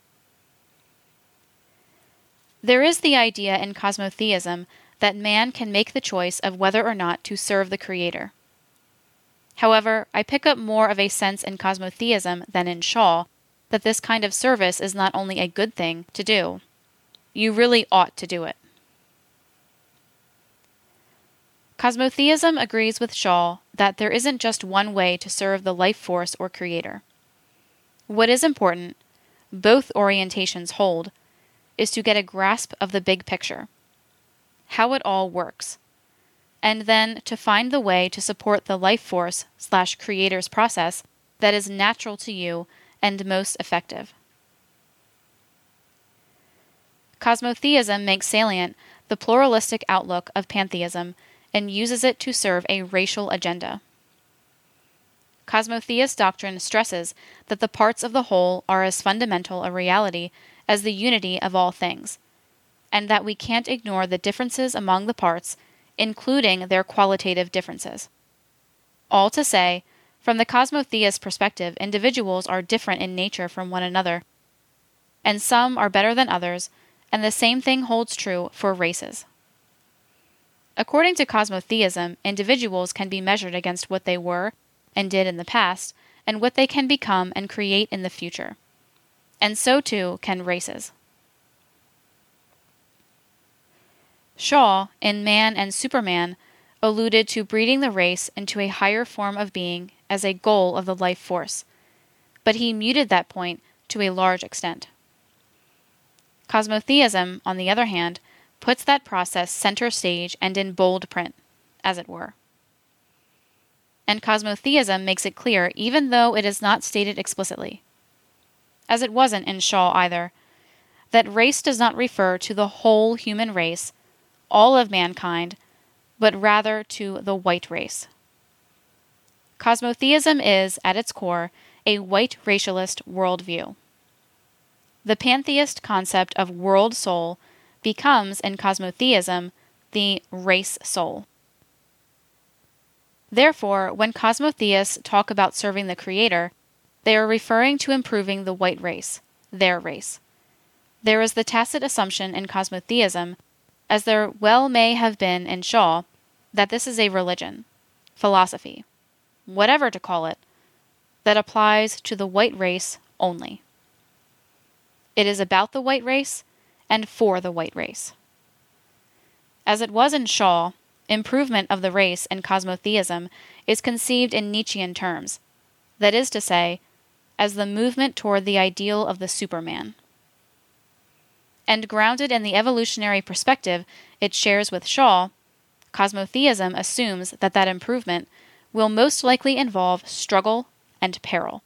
Speaker 1: There is the idea in cosmotheism that man can make the choice of whether or not to serve the Creator. However, I pick up more of a sense in cosmotheism than in Shaw that this kind of service is not only a good thing to do, you really ought to do it. Cosmotheism agrees with Shaw that there isn't just one way to serve the life force or creator. What is important, both orientations hold, is to get a grasp of the big picture, how it all works, and then to find the way to support the life force slash creator's process that is natural to you and most effective. Cosmotheism makes salient the pluralistic outlook of pantheism and uses it to serve a racial agenda. Cosmotheist doctrine stresses that the parts of the whole are as fundamental a reality as the unity of all things, and that we can't ignore the differences among the parts, including their qualitative differences. All to say, from the cosmotheist perspective, individuals are different in nature from one another, and some are better than others, and the same thing holds true for races. According to cosmotheism, individuals can be measured against what they were and did in the past, and what they can become and create in the future. And so too can races. Shaw, in Man and Superman, alluded to breeding the race into a higher form of being as a goal of the life force, but he muted that point to a large extent. Cosmotheism, on the other hand, puts that process center stage and in bold print, as it were. And cosmotheism makes it clear even though it is not stated explicitly, as it wasn't in Shaw either, that race does not refer to the whole human race, all of mankind, but rather to the white race. Cosmotheism is, at its core, a white racialist worldview. The pantheist concept of world soul becomes, in cosmotheism, the race soul. Therefore, when cosmotheists talk about serving the Creator, they are referring to improving the white race, their race. There is the tacit assumption in cosmotheism, as there well may have been in Shaw, that this is a religion, philosophy, whatever to call it, that applies to the white race only. It is about the white race and for the white race. As it was in Shaw, improvement of the race in cosmotheism is conceived in Nietzschean terms, that is to say, as the movement toward the ideal of the Superman. And grounded in the evolutionary perspective it shares with Shaw, cosmotheism assumes that that improvement will most likely involve struggle and peril.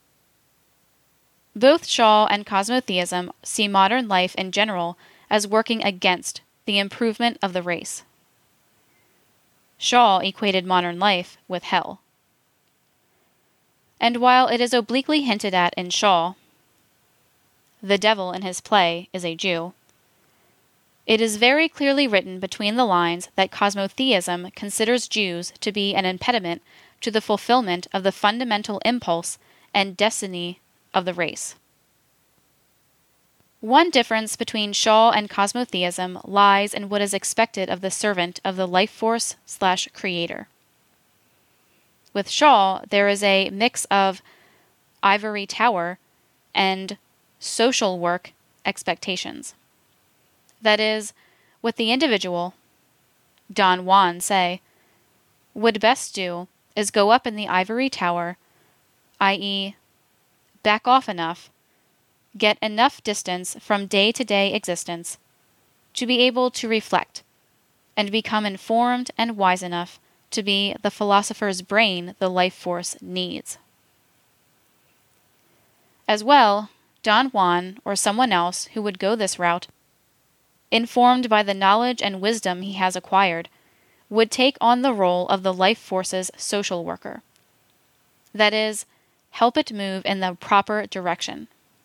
Speaker 1: Both Shaw and cosmotheism see modern life in general as working against the improvement of the race. Shaw equated modern life with hell. And while it is obliquely hinted at in Shaw, the devil in his play is a Jew, it is very clearly written between the lines that cosmotheism considers Jews to be an impediment to the fulfillment of the fundamental impulse and destiny of the race. One difference between Shaw and cosmotheism lies in what is expected of the servant of the life force slash creator. With Shaw, there is a mix of ivory tower and social work expectations. That is, what the individual, Don Juan say, would best do is go up in the ivory tower, that is, back off enough, get enough distance from day-to-day existence to be able to reflect and become informed and wise enough to be the philosopher's brain the life force needs. As well, Don Juan or someone else who would go this route, informed by the knowledge and wisdom he has acquired, would take on the role of the life force's social worker. That is, help it move in the proper direction.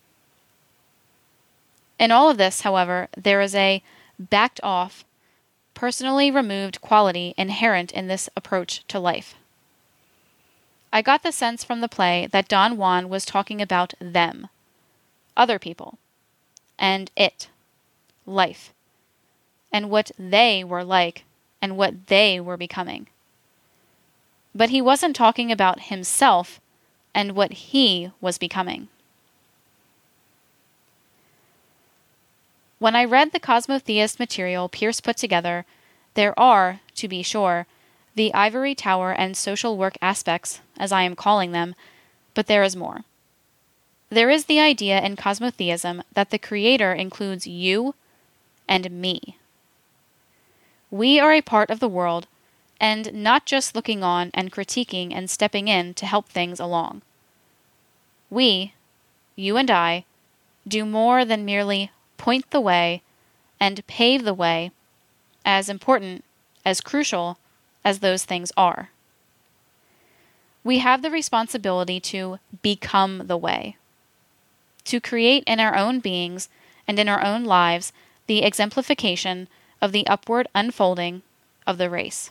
Speaker 1: In all of this, however, there is a backed off, personally removed quality inherent in this approach to life. I got the sense from the play that Don Juan was talking about them, other people, and it, life, and what they were like and what they were becoming. But he wasn't talking about himself and what he was becoming. When I read the cosmotheist material Peirce put together, there are, to be sure, the ivory tower and social work aspects, as I am calling them, but there is more. There is the idea in cosmotheism that the Creator includes you and me. We are a part of the world, and not just looking on and critiquing and stepping in to help things along. We, you and I, do more than merely point the way and pave the way, as important, as crucial as those things are. We have the responsibility to become the way, to create in our own beings and in our own lives the exemplification of the upward unfolding of the race.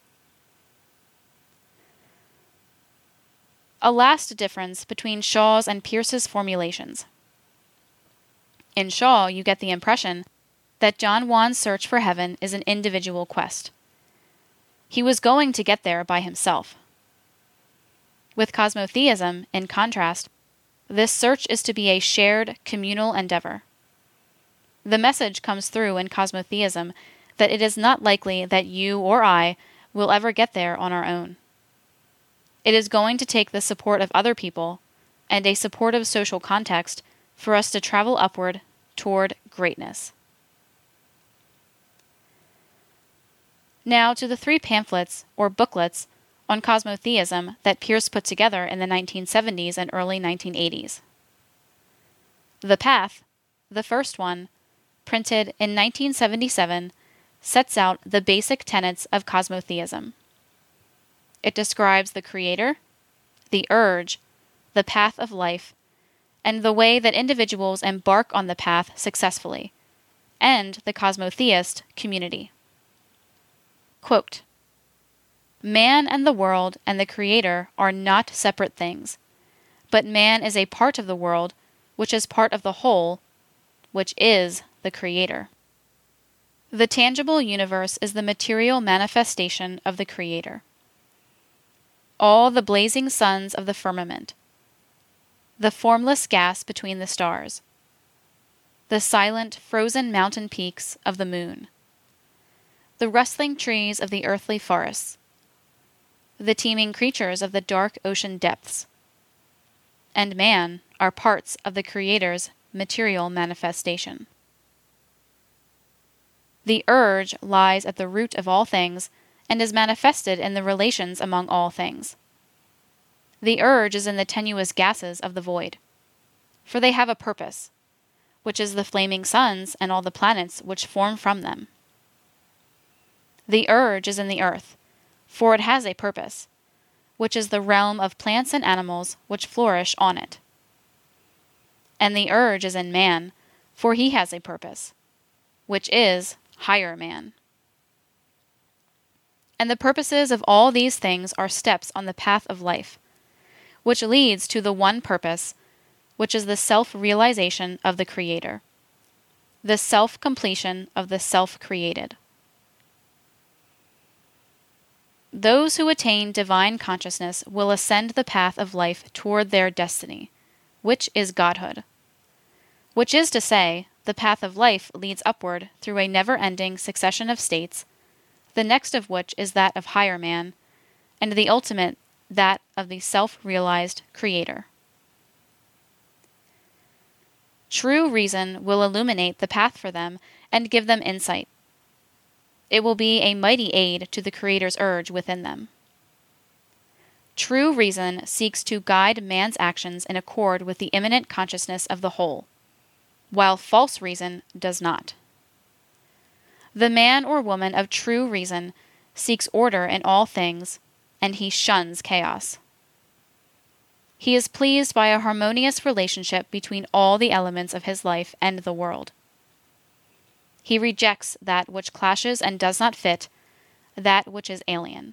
Speaker 1: A last difference between Shaw's and Peirce's formulations. In Shaw, you get the impression that John Juan's search for heaven is an individual quest. He was going to get there by himself. With cosmotheism, in contrast, this search is to be a shared, communal endeavor. The message comes through in cosmotheism that it is not likely that you or I will ever get there on our own. It is going to take the support of other people and a supportive social context for us to travel upward toward greatness. Now to the three pamphlets, or booklets, on cosmotheism that Peirce put together in the nineteen seventies and early nineteen eighties. The Path, the first one, printed in nineteen seventy-seven, sets out the basic tenets of cosmotheism. It describes the Creator, the urge, the path of life, and the way that individuals embark on the path successfully, and the cosmotheist community. Quote, "Man and the world and the Creator are not separate things, but man is a part of the world, which is part of the whole, which is the Creator. The tangible universe is the material manifestation of the Creator. All the blazing suns of the firmament, the formless gas between the stars, the silent, frozen mountain peaks of the moon, the rustling trees of the earthly forests, the teeming creatures of the dark ocean depths, and man are parts of the Creator's material manifestation. The urge lies at the root of all things and is manifested in the relations among all things. The urge is in the tenuous gases of the void, for they have a purpose, which is the flaming suns and all the planets which form from them. The urge is in the earth, for it has a purpose, which is the realm of plants and animals which flourish on it. And the urge is in man, for he has a purpose, which is higher man. And the purposes of all these things are steps on the path of life, which leads to the one purpose, which is the self-realization of the Creator, the self-completion of the self-created. Those who attain divine consciousness will ascend the path of life toward their destiny, which is Godhood. Which is to say, the path of life leads upward through a never-ending succession of states, the next of which is that of higher man, and the ultimate that of the self-realized Creator. True reason will illuminate the path for them and give them insight. It will be a mighty aid to the Creator's urge within them. True reason seeks to guide man's actions in accord with the immanent consciousness of the whole, while false reason does not. The man or woman of true reason seeks order in all things, and he shuns chaos. He is pleased by a harmonious relationship between all the elements of his life and the world. He rejects that which clashes and does not fit, that which is alien.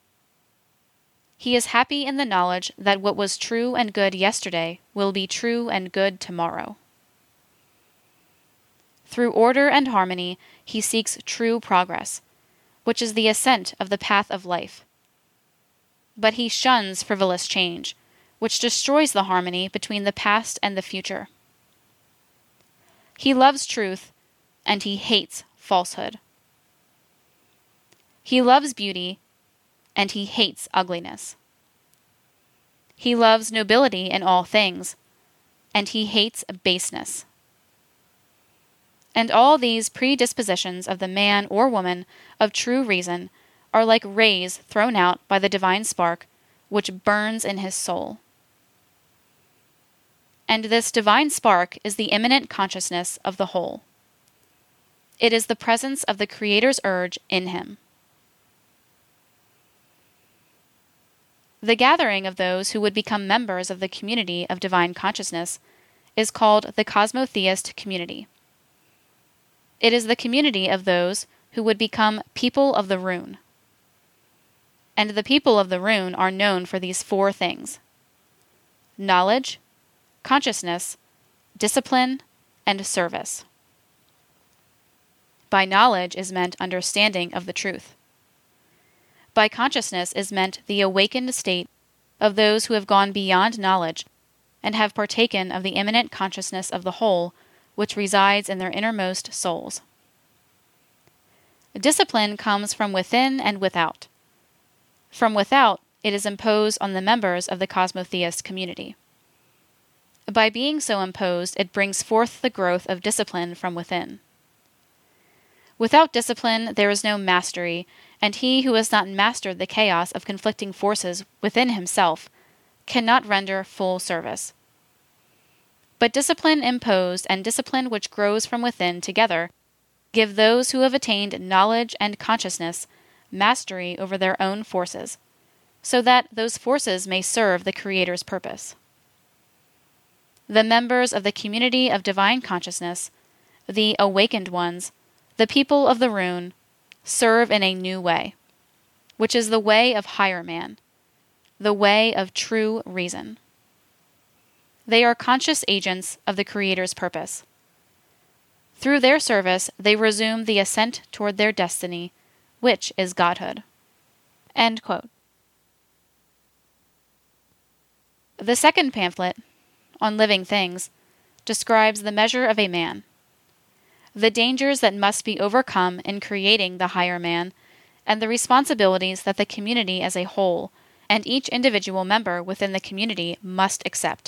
Speaker 1: He is happy in the knowledge that what was true and good yesterday will be true and good tomorrow. Through order and harmony, he seeks true progress, which is the ascent of the path of life. But he shuns frivolous change, which destroys the harmony between the past and the future. He loves truth, and he hates falsehood. He loves beauty, and he hates ugliness. He loves nobility in all things, and he hates baseness. And all these predispositions of the man or woman of true reason are like rays thrown out by the divine spark, which burns in his soul. And this divine spark is the immanent consciousness of the whole. It is the presence of the Creator's urge in him. The gathering of those who would become members of the community of divine consciousness is called the Cosmotheist community. It is the community of those who would become people of the rune. And the people of the rune are known for these four things: knowledge, consciousness, discipline, and service. By knowledge is meant understanding of the truth. By consciousness is meant the awakened state of those who have gone beyond knowledge and have partaken of the immanent consciousness of the whole, which resides in their innermost souls. Discipline comes from within and without. From without, it is imposed on the members of the Cosmotheist community. By being so imposed, it brings forth the growth of discipline from within. Without discipline, there is no mastery, and he who has not mastered the chaos of conflicting forces within himself cannot render full service. But discipline imposed and discipline which grows from within together give those who have attained knowledge and consciousness mastery over their own forces, so that those forces may serve the Creator's purpose. The members of the community of divine consciousness, the awakened ones, the people of the rune, serve in a new way, which is the way of higher man, the way of true reason. They are conscious agents of the Creator's purpose. Through their service, they resume the ascent toward their destiny, which is Godhood. End quote. The second pamphlet, on living things, describes the measure of a man, the dangers that must be overcome in creating the higher man, and the responsibilities that the community as a whole and each individual member within the community must accept.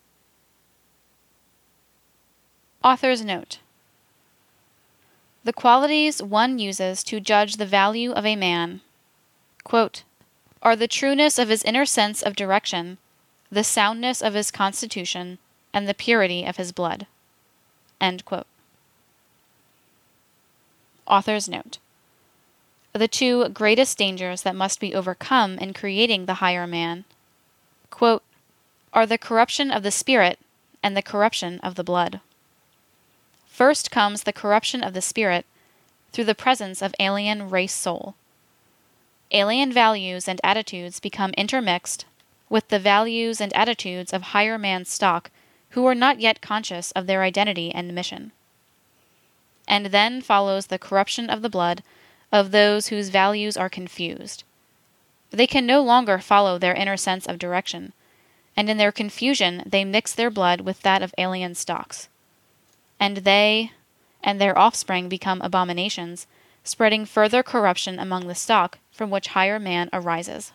Speaker 1: Author's note: the qualities one uses to judge the value of a man, quote, are the trueness of his inner sense of direction, the soundness of his constitution, and the purity of his blood. End quote. Author's note: the two greatest dangers that must be overcome in creating the higher man, quote, are the corruption of the spirit and the corruption of the blood. First comes the corruption of the spirit through the presence of alien race soul. Alien values and attitudes become intermixed with the values and attitudes of higher man stock who are not yet conscious of their identity and mission. And then follows the corruption of the blood of those whose values are confused. They can no longer follow their inner sense of direction, and in their confusion they mix their blood with that of alien stocks. And they and their offspring become abominations, spreading further corruption among the stock from which higher man arises.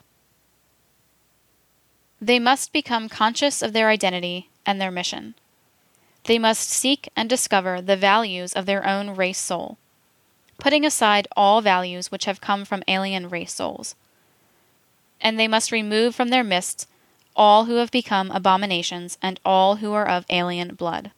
Speaker 1: They must become conscious of their identity and their mission. They must seek and discover the values of their own race soul, putting aside all values which have come from alien race souls. And they must remove from their midst all who have become abominations and all who are of alien blood.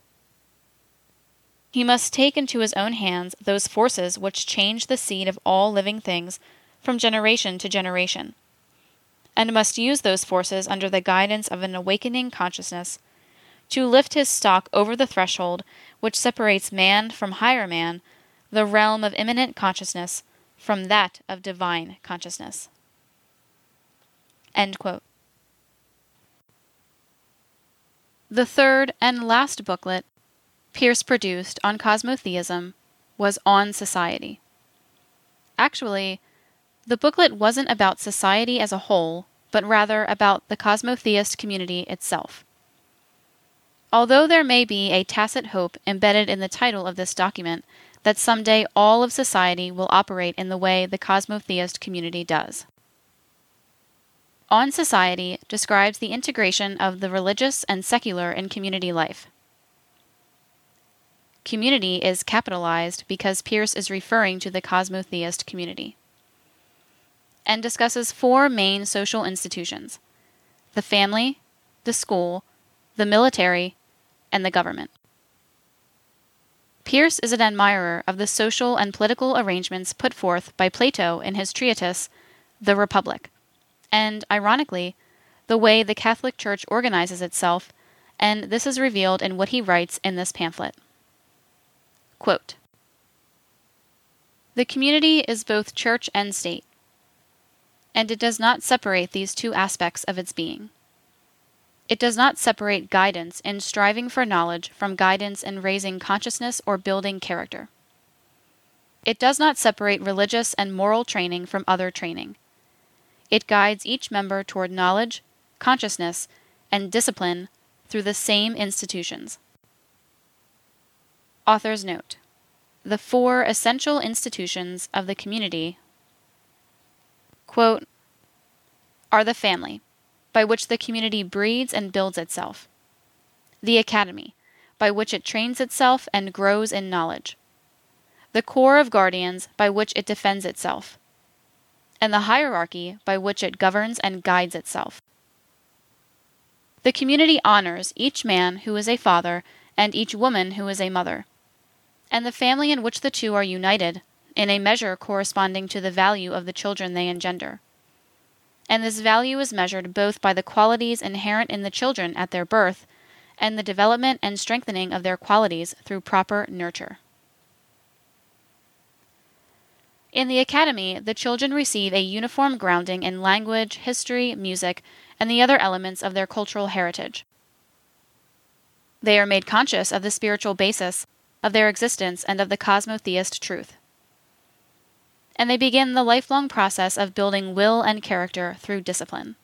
Speaker 1: He must take into his own hands those forces which change the seed of all living things from generation to generation, and must use those forces under the guidance of an awakening consciousness to lift his stock over the threshold which separates man from higher man, the realm of immanent consciousness from that of divine consciousness. End quote. The third and last booklet Peirce produced on cosmotheism was On Society. Actually, the booklet wasn't about society as a whole, but rather about the cosmotheist community itself. Although there may be a tacit hope embedded in the title of this document that someday all of society will operate in the way the cosmotheist community does. On Society describes the integration of the religious and secular in community life. Community is capitalized because Peirce is referring to the cosmotheist community, and discusses four main social institutions: the family, the school, the military, and the government. Peirce is an admirer of the social and political arrangements put forth by Plato in his treatise, The Republic, and, ironically, the way the Catholic Church organizes itself, and this is revealed in what he writes in this pamphlet. Quote, "The community is both church and state, and it does not separate these two aspects of its being. It does not separate guidance in striving for knowledge from guidance in raising consciousness or building character. It does not separate religious and moral training from other training. It guides each member toward knowledge, consciousness, and discipline through the same institutions." Author's note: the four essential institutions of the community, quote, are the family, by which the community breeds and builds itself; the academy, by which it trains itself and grows in knowledge; the corps of guardians, by which it defends itself; and the hierarchy, by which it governs and guides itself. The community honors each man who is a father and each woman who is a mother, and the family in which the two are united, in a measure corresponding to the value of the children they engender. And this value is measured both by the qualities inherent in the children at their birth, and the development and strengthening of their qualities through proper nurture. In the academy, the children receive a uniform grounding in language, history, music, and the other elements of their cultural heritage. They are made conscious of the spiritual basis of their existence and of the cosmotheist truth. And they begin the lifelong process of building will and character through discipline.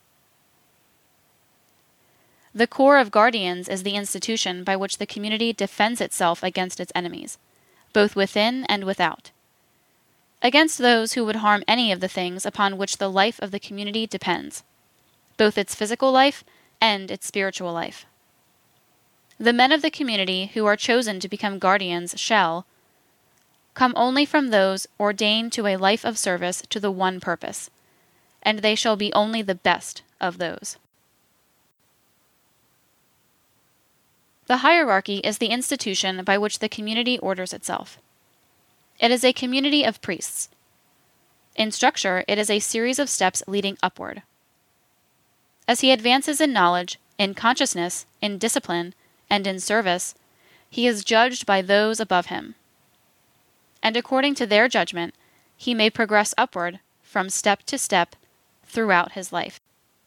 Speaker 1: The Corps of Guardians is the institution by which the community defends itself against its enemies, both within and without, against those who would harm any of the things upon which the life of the community depends, both its physical life and its spiritual life. The men of the community who are chosen to become guardians shall come only from those ordained to a life of service to the one purpose, and they shall be only the best of those. The hierarchy is the institution by which the community orders itself. It is a community of priests. In structure, it is a series of steps leading upward. As he advances in knowledge, in consciousness, in discipline, and in service, he is judged by those above him. And according to their judgment, he may progress upward from step to step throughout his life.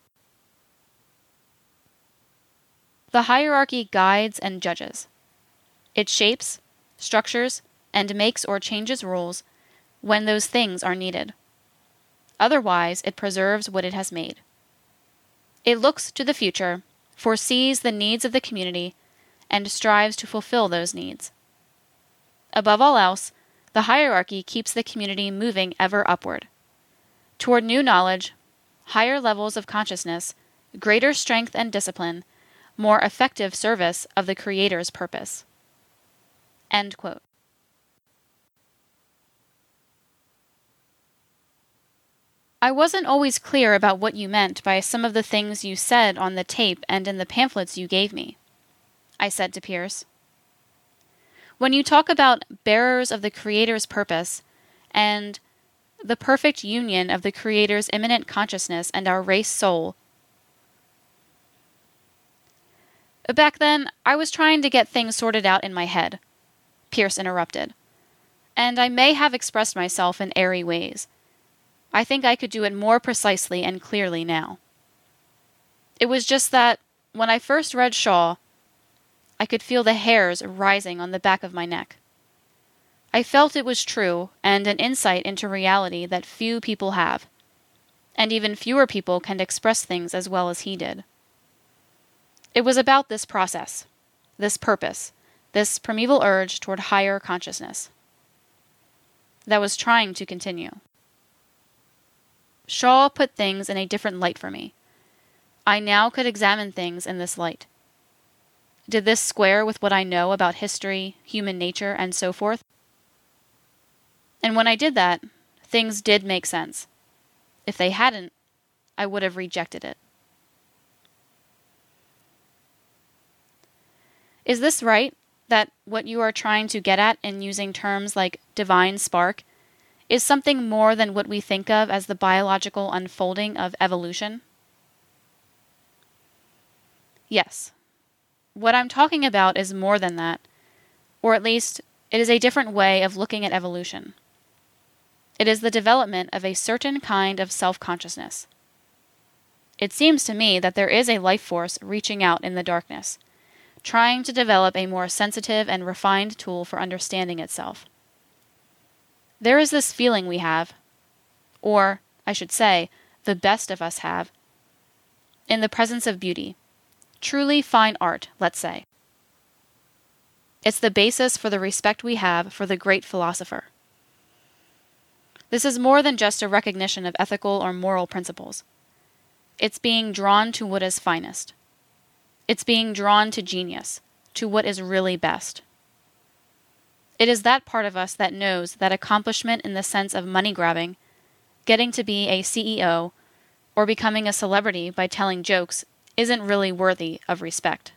Speaker 1: The hierarchy guides and judges. It shapes, structures, and makes or changes rules when those things are needed. Otherwise, it preserves what it has made. It looks to the future, foresees the needs of the community, and strives to fulfill those needs. Above all else, the hierarchy keeps the community moving ever upward, toward new knowledge, higher levels of consciousness, greater strength and discipline, more effective service of the Creator's purpose. End quote. I wasn't always clear about what you meant by some of the things you said on the tape and in the pamphlets you gave me, I said to Peirce. When you talk about bearers of the Creator's purpose and the perfect union of the Creator's immanent consciousness and our race soul, back then I was trying to get things sorted out in my head, Peirce interrupted, and I may have expressed myself in airy ways. I think I could do it more precisely and clearly now. It was just that, when I first read Shaw, I could feel the hairs rising on the back of my neck. I felt it was true, and an insight into reality that few people have, and even fewer people can express things as well as he did. It was about this process, this purpose, this primeval urge toward higher consciousness, that was trying to continue. Shaw put things in a different light for me. I now could examine things in this light. Did this square with what I know about history, human nature, and so forth? And when I did that, things did make sense. If they hadn't, I would have rejected it. Is this right, that what you are trying to get at in using terms like divine spark is something more than what we think of as the biological unfolding of evolution? Yes. What I'm talking about is more than that, or at least it is a different way of looking at evolution. It is the development of a certain kind of self-consciousness. It seems to me that there is a life force reaching out in the darkness, trying to develop a more sensitive and refined tool for understanding itself. There is this feeling we have, or, I should say, the best of us have, in the presence of beauty, truly fine art, let's say. It's the basis for the respect we have for the great philosopher. This is more than just a recognition of ethical or moral principles. It's being drawn to what is finest. It's being drawn to genius, to what is really best. It is that part of us that knows that accomplishment in the sense of money grabbing, getting to be a C E O, or becoming a celebrity by telling jokes isn't really worthy of respect.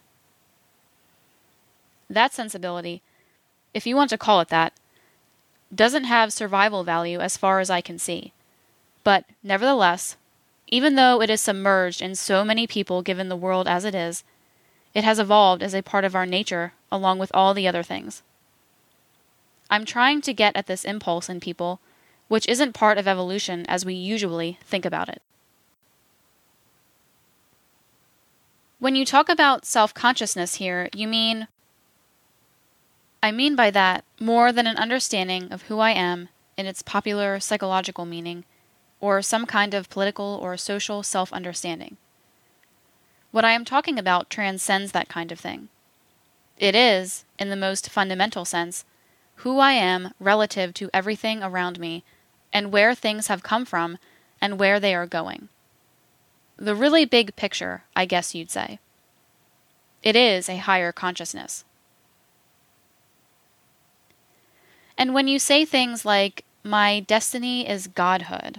Speaker 1: That sensibility, if you want to call it that, doesn't have survival value as far as I can see. But, nevertheless, even though it is submerged in so many people given the world as it is, it has evolved as a part of our nature along with all the other things. I'm trying to get at this impulse in people, which isn't part of evolution as we usually think about it. When you talk about self-consciousness here, you mean... I mean by that more than an understanding of who I am in its popular psychological meaning, or some kind of political or social self-understanding. What I am talking about transcends that kind of thing. It is, in the most fundamental sense, who I am relative to everything around me, and where things have come from, and where they are going. The really big picture, I guess you'd say. It is a higher consciousness. And when you say things like, my destiny is godhood,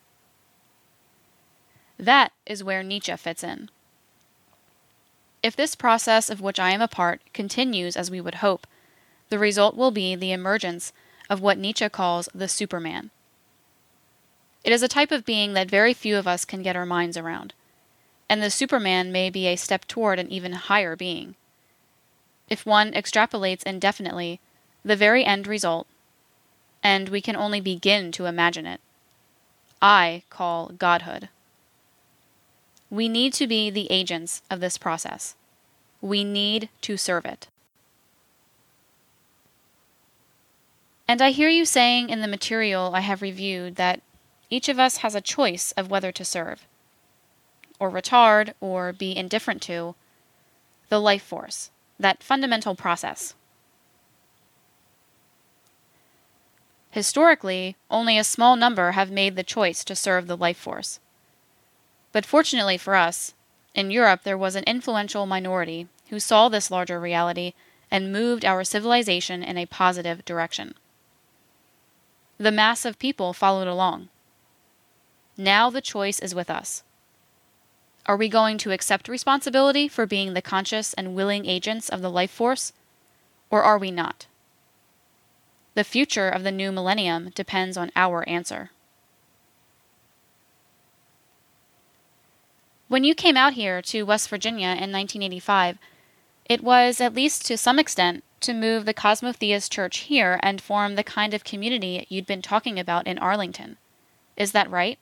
Speaker 1: that is where Nietzsche fits in. If this process of which I am a part continues as we would hope, the result will be the emergence of what Nietzsche calls the Superman. It is a type of being that very few of us can get our minds around, and the Superman may be a step toward an even higher being. If one extrapolates indefinitely, the very end result, and we can only begin to imagine it, I call godhood. We need to be the agents of this process. We need to serve it. And I hear you saying in the material I have reviewed that each of us has a choice of whether to serve, or retard, or be indifferent to, the life force, that fundamental process. Historically, only a small number have made the choice to serve the life force. But fortunately for us, in Europe there was an influential minority who saw this larger reality and moved our civilization in a positive direction. The mass of people followed along. Now the choice is with us. Are we going to accept responsibility for being the conscious and willing agents of the life force, or are we not? The future of the new millennium depends on our answer. When you came out here to West Virginia in nineteen eighty-five, it was, at least to some extent, to move the Cosmotheist Church here and form the kind of community you'd been talking about in Arlington. Is that right?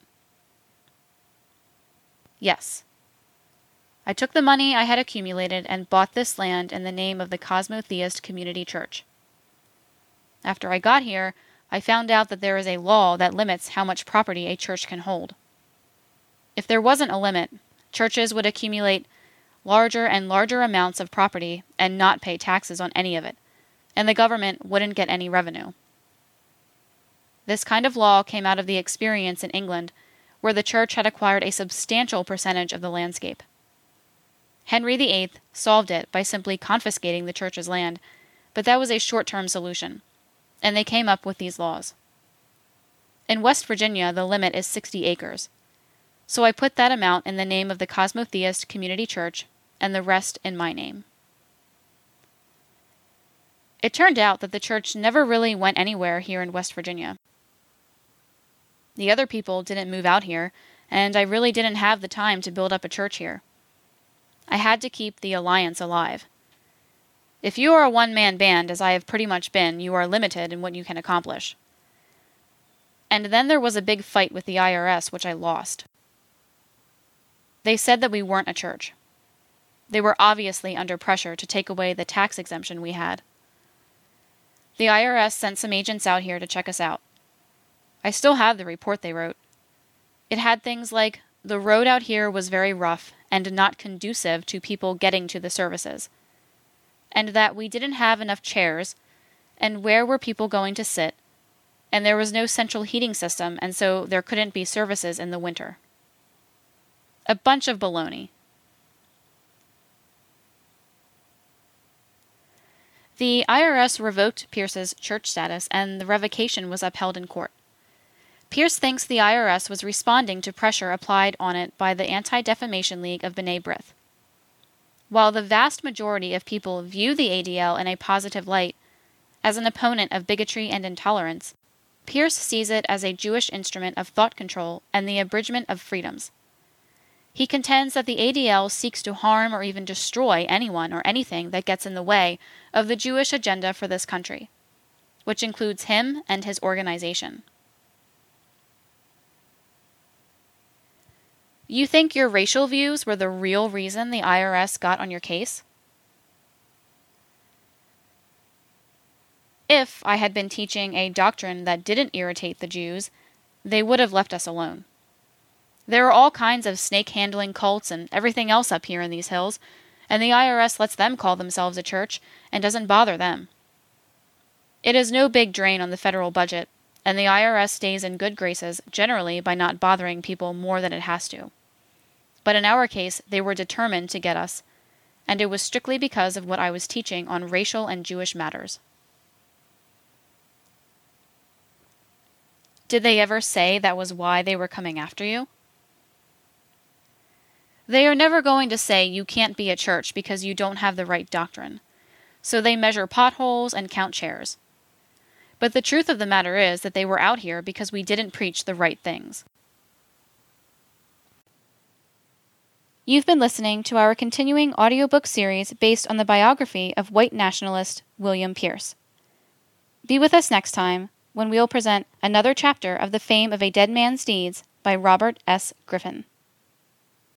Speaker 1: Yes. I took the money I had accumulated and bought this land in the name of the Cosmotheist Community Church. After I got here, I found out that there is a law that limits how much property a church can hold. If there wasn't a limit, churches would accumulate larger and larger amounts of property and not pay taxes on any of it, and the government wouldn't get any revenue. This kind of law came out of the experience in England, where the church had acquired a substantial percentage of the landscape. Henry the Eighth solved it by simply confiscating the church's land, but that was a short-term solution, and they came up with these laws. In West Virginia, the limit is sixty acres, so I put that amount in the name of the Cosmotheist Community Church and the rest in my name. It turned out that the church never really went anywhere here in West Virginia. The other people didn't move out here, and I really didn't have the time to build up a church here. I had to keep the Alliance alive. If you are a one-man band, as I have pretty much been, you are limited in what you can accomplish. And then there was a big fight with the I R S, which I lost. They said that we weren't a church. They were obviously under pressure to take away the tax exemption we had. The I R S sent some agents out here to check us out. I still have the report they wrote. It had things like, the road out here was very rough and not conducive to people getting to the services, and that we didn't have enough chairs, and where were people going to sit, and there was no central heating system, and so there couldn't be services in the winter. A bunch of baloney. The I R S revoked Pierce's church status, and the revocation was upheld in court. Pierce thinks the I R S was responding to pressure applied on it by the Anti-Defamation League of B'nai B'rith. While the vast majority of people view the A D L in a positive light, as an opponent of bigotry and intolerance, Pierce sees it as a Jewish instrument of thought control and the abridgment of freedoms. He contends that the A D L seeks to harm or even destroy anyone or anything that gets in the way of the Jewish agenda for this country, which includes him and his organization. You think your racial views were the real reason the I R S got on your case? If I had been teaching a doctrine that didn't irritate the Jews, they would have left us alone. There are all kinds of snake-handling cults and everything else up here in these hills, and the I R S lets them call themselves a church and doesn't bother them. It is no big drain on the federal budget, and the I R S stays in good graces generally by not bothering people more than it has to. But in our case, they were determined to get us, and it was strictly because of what I was teaching on racial and Jewish matters. Did they ever say that was why they were coming after you? They are never going to say you can't be a church because you don't have the right doctrine, so they measure potholes and count chairs. But the truth of the matter is that they were out here because we didn't preach the right things. You've been listening to our continuing audiobook series based on the biography of white nationalist William Pierce. Be with us next time when we'll present another chapter of The Fame of a Dead Man's Deeds by Robert S. Griffin.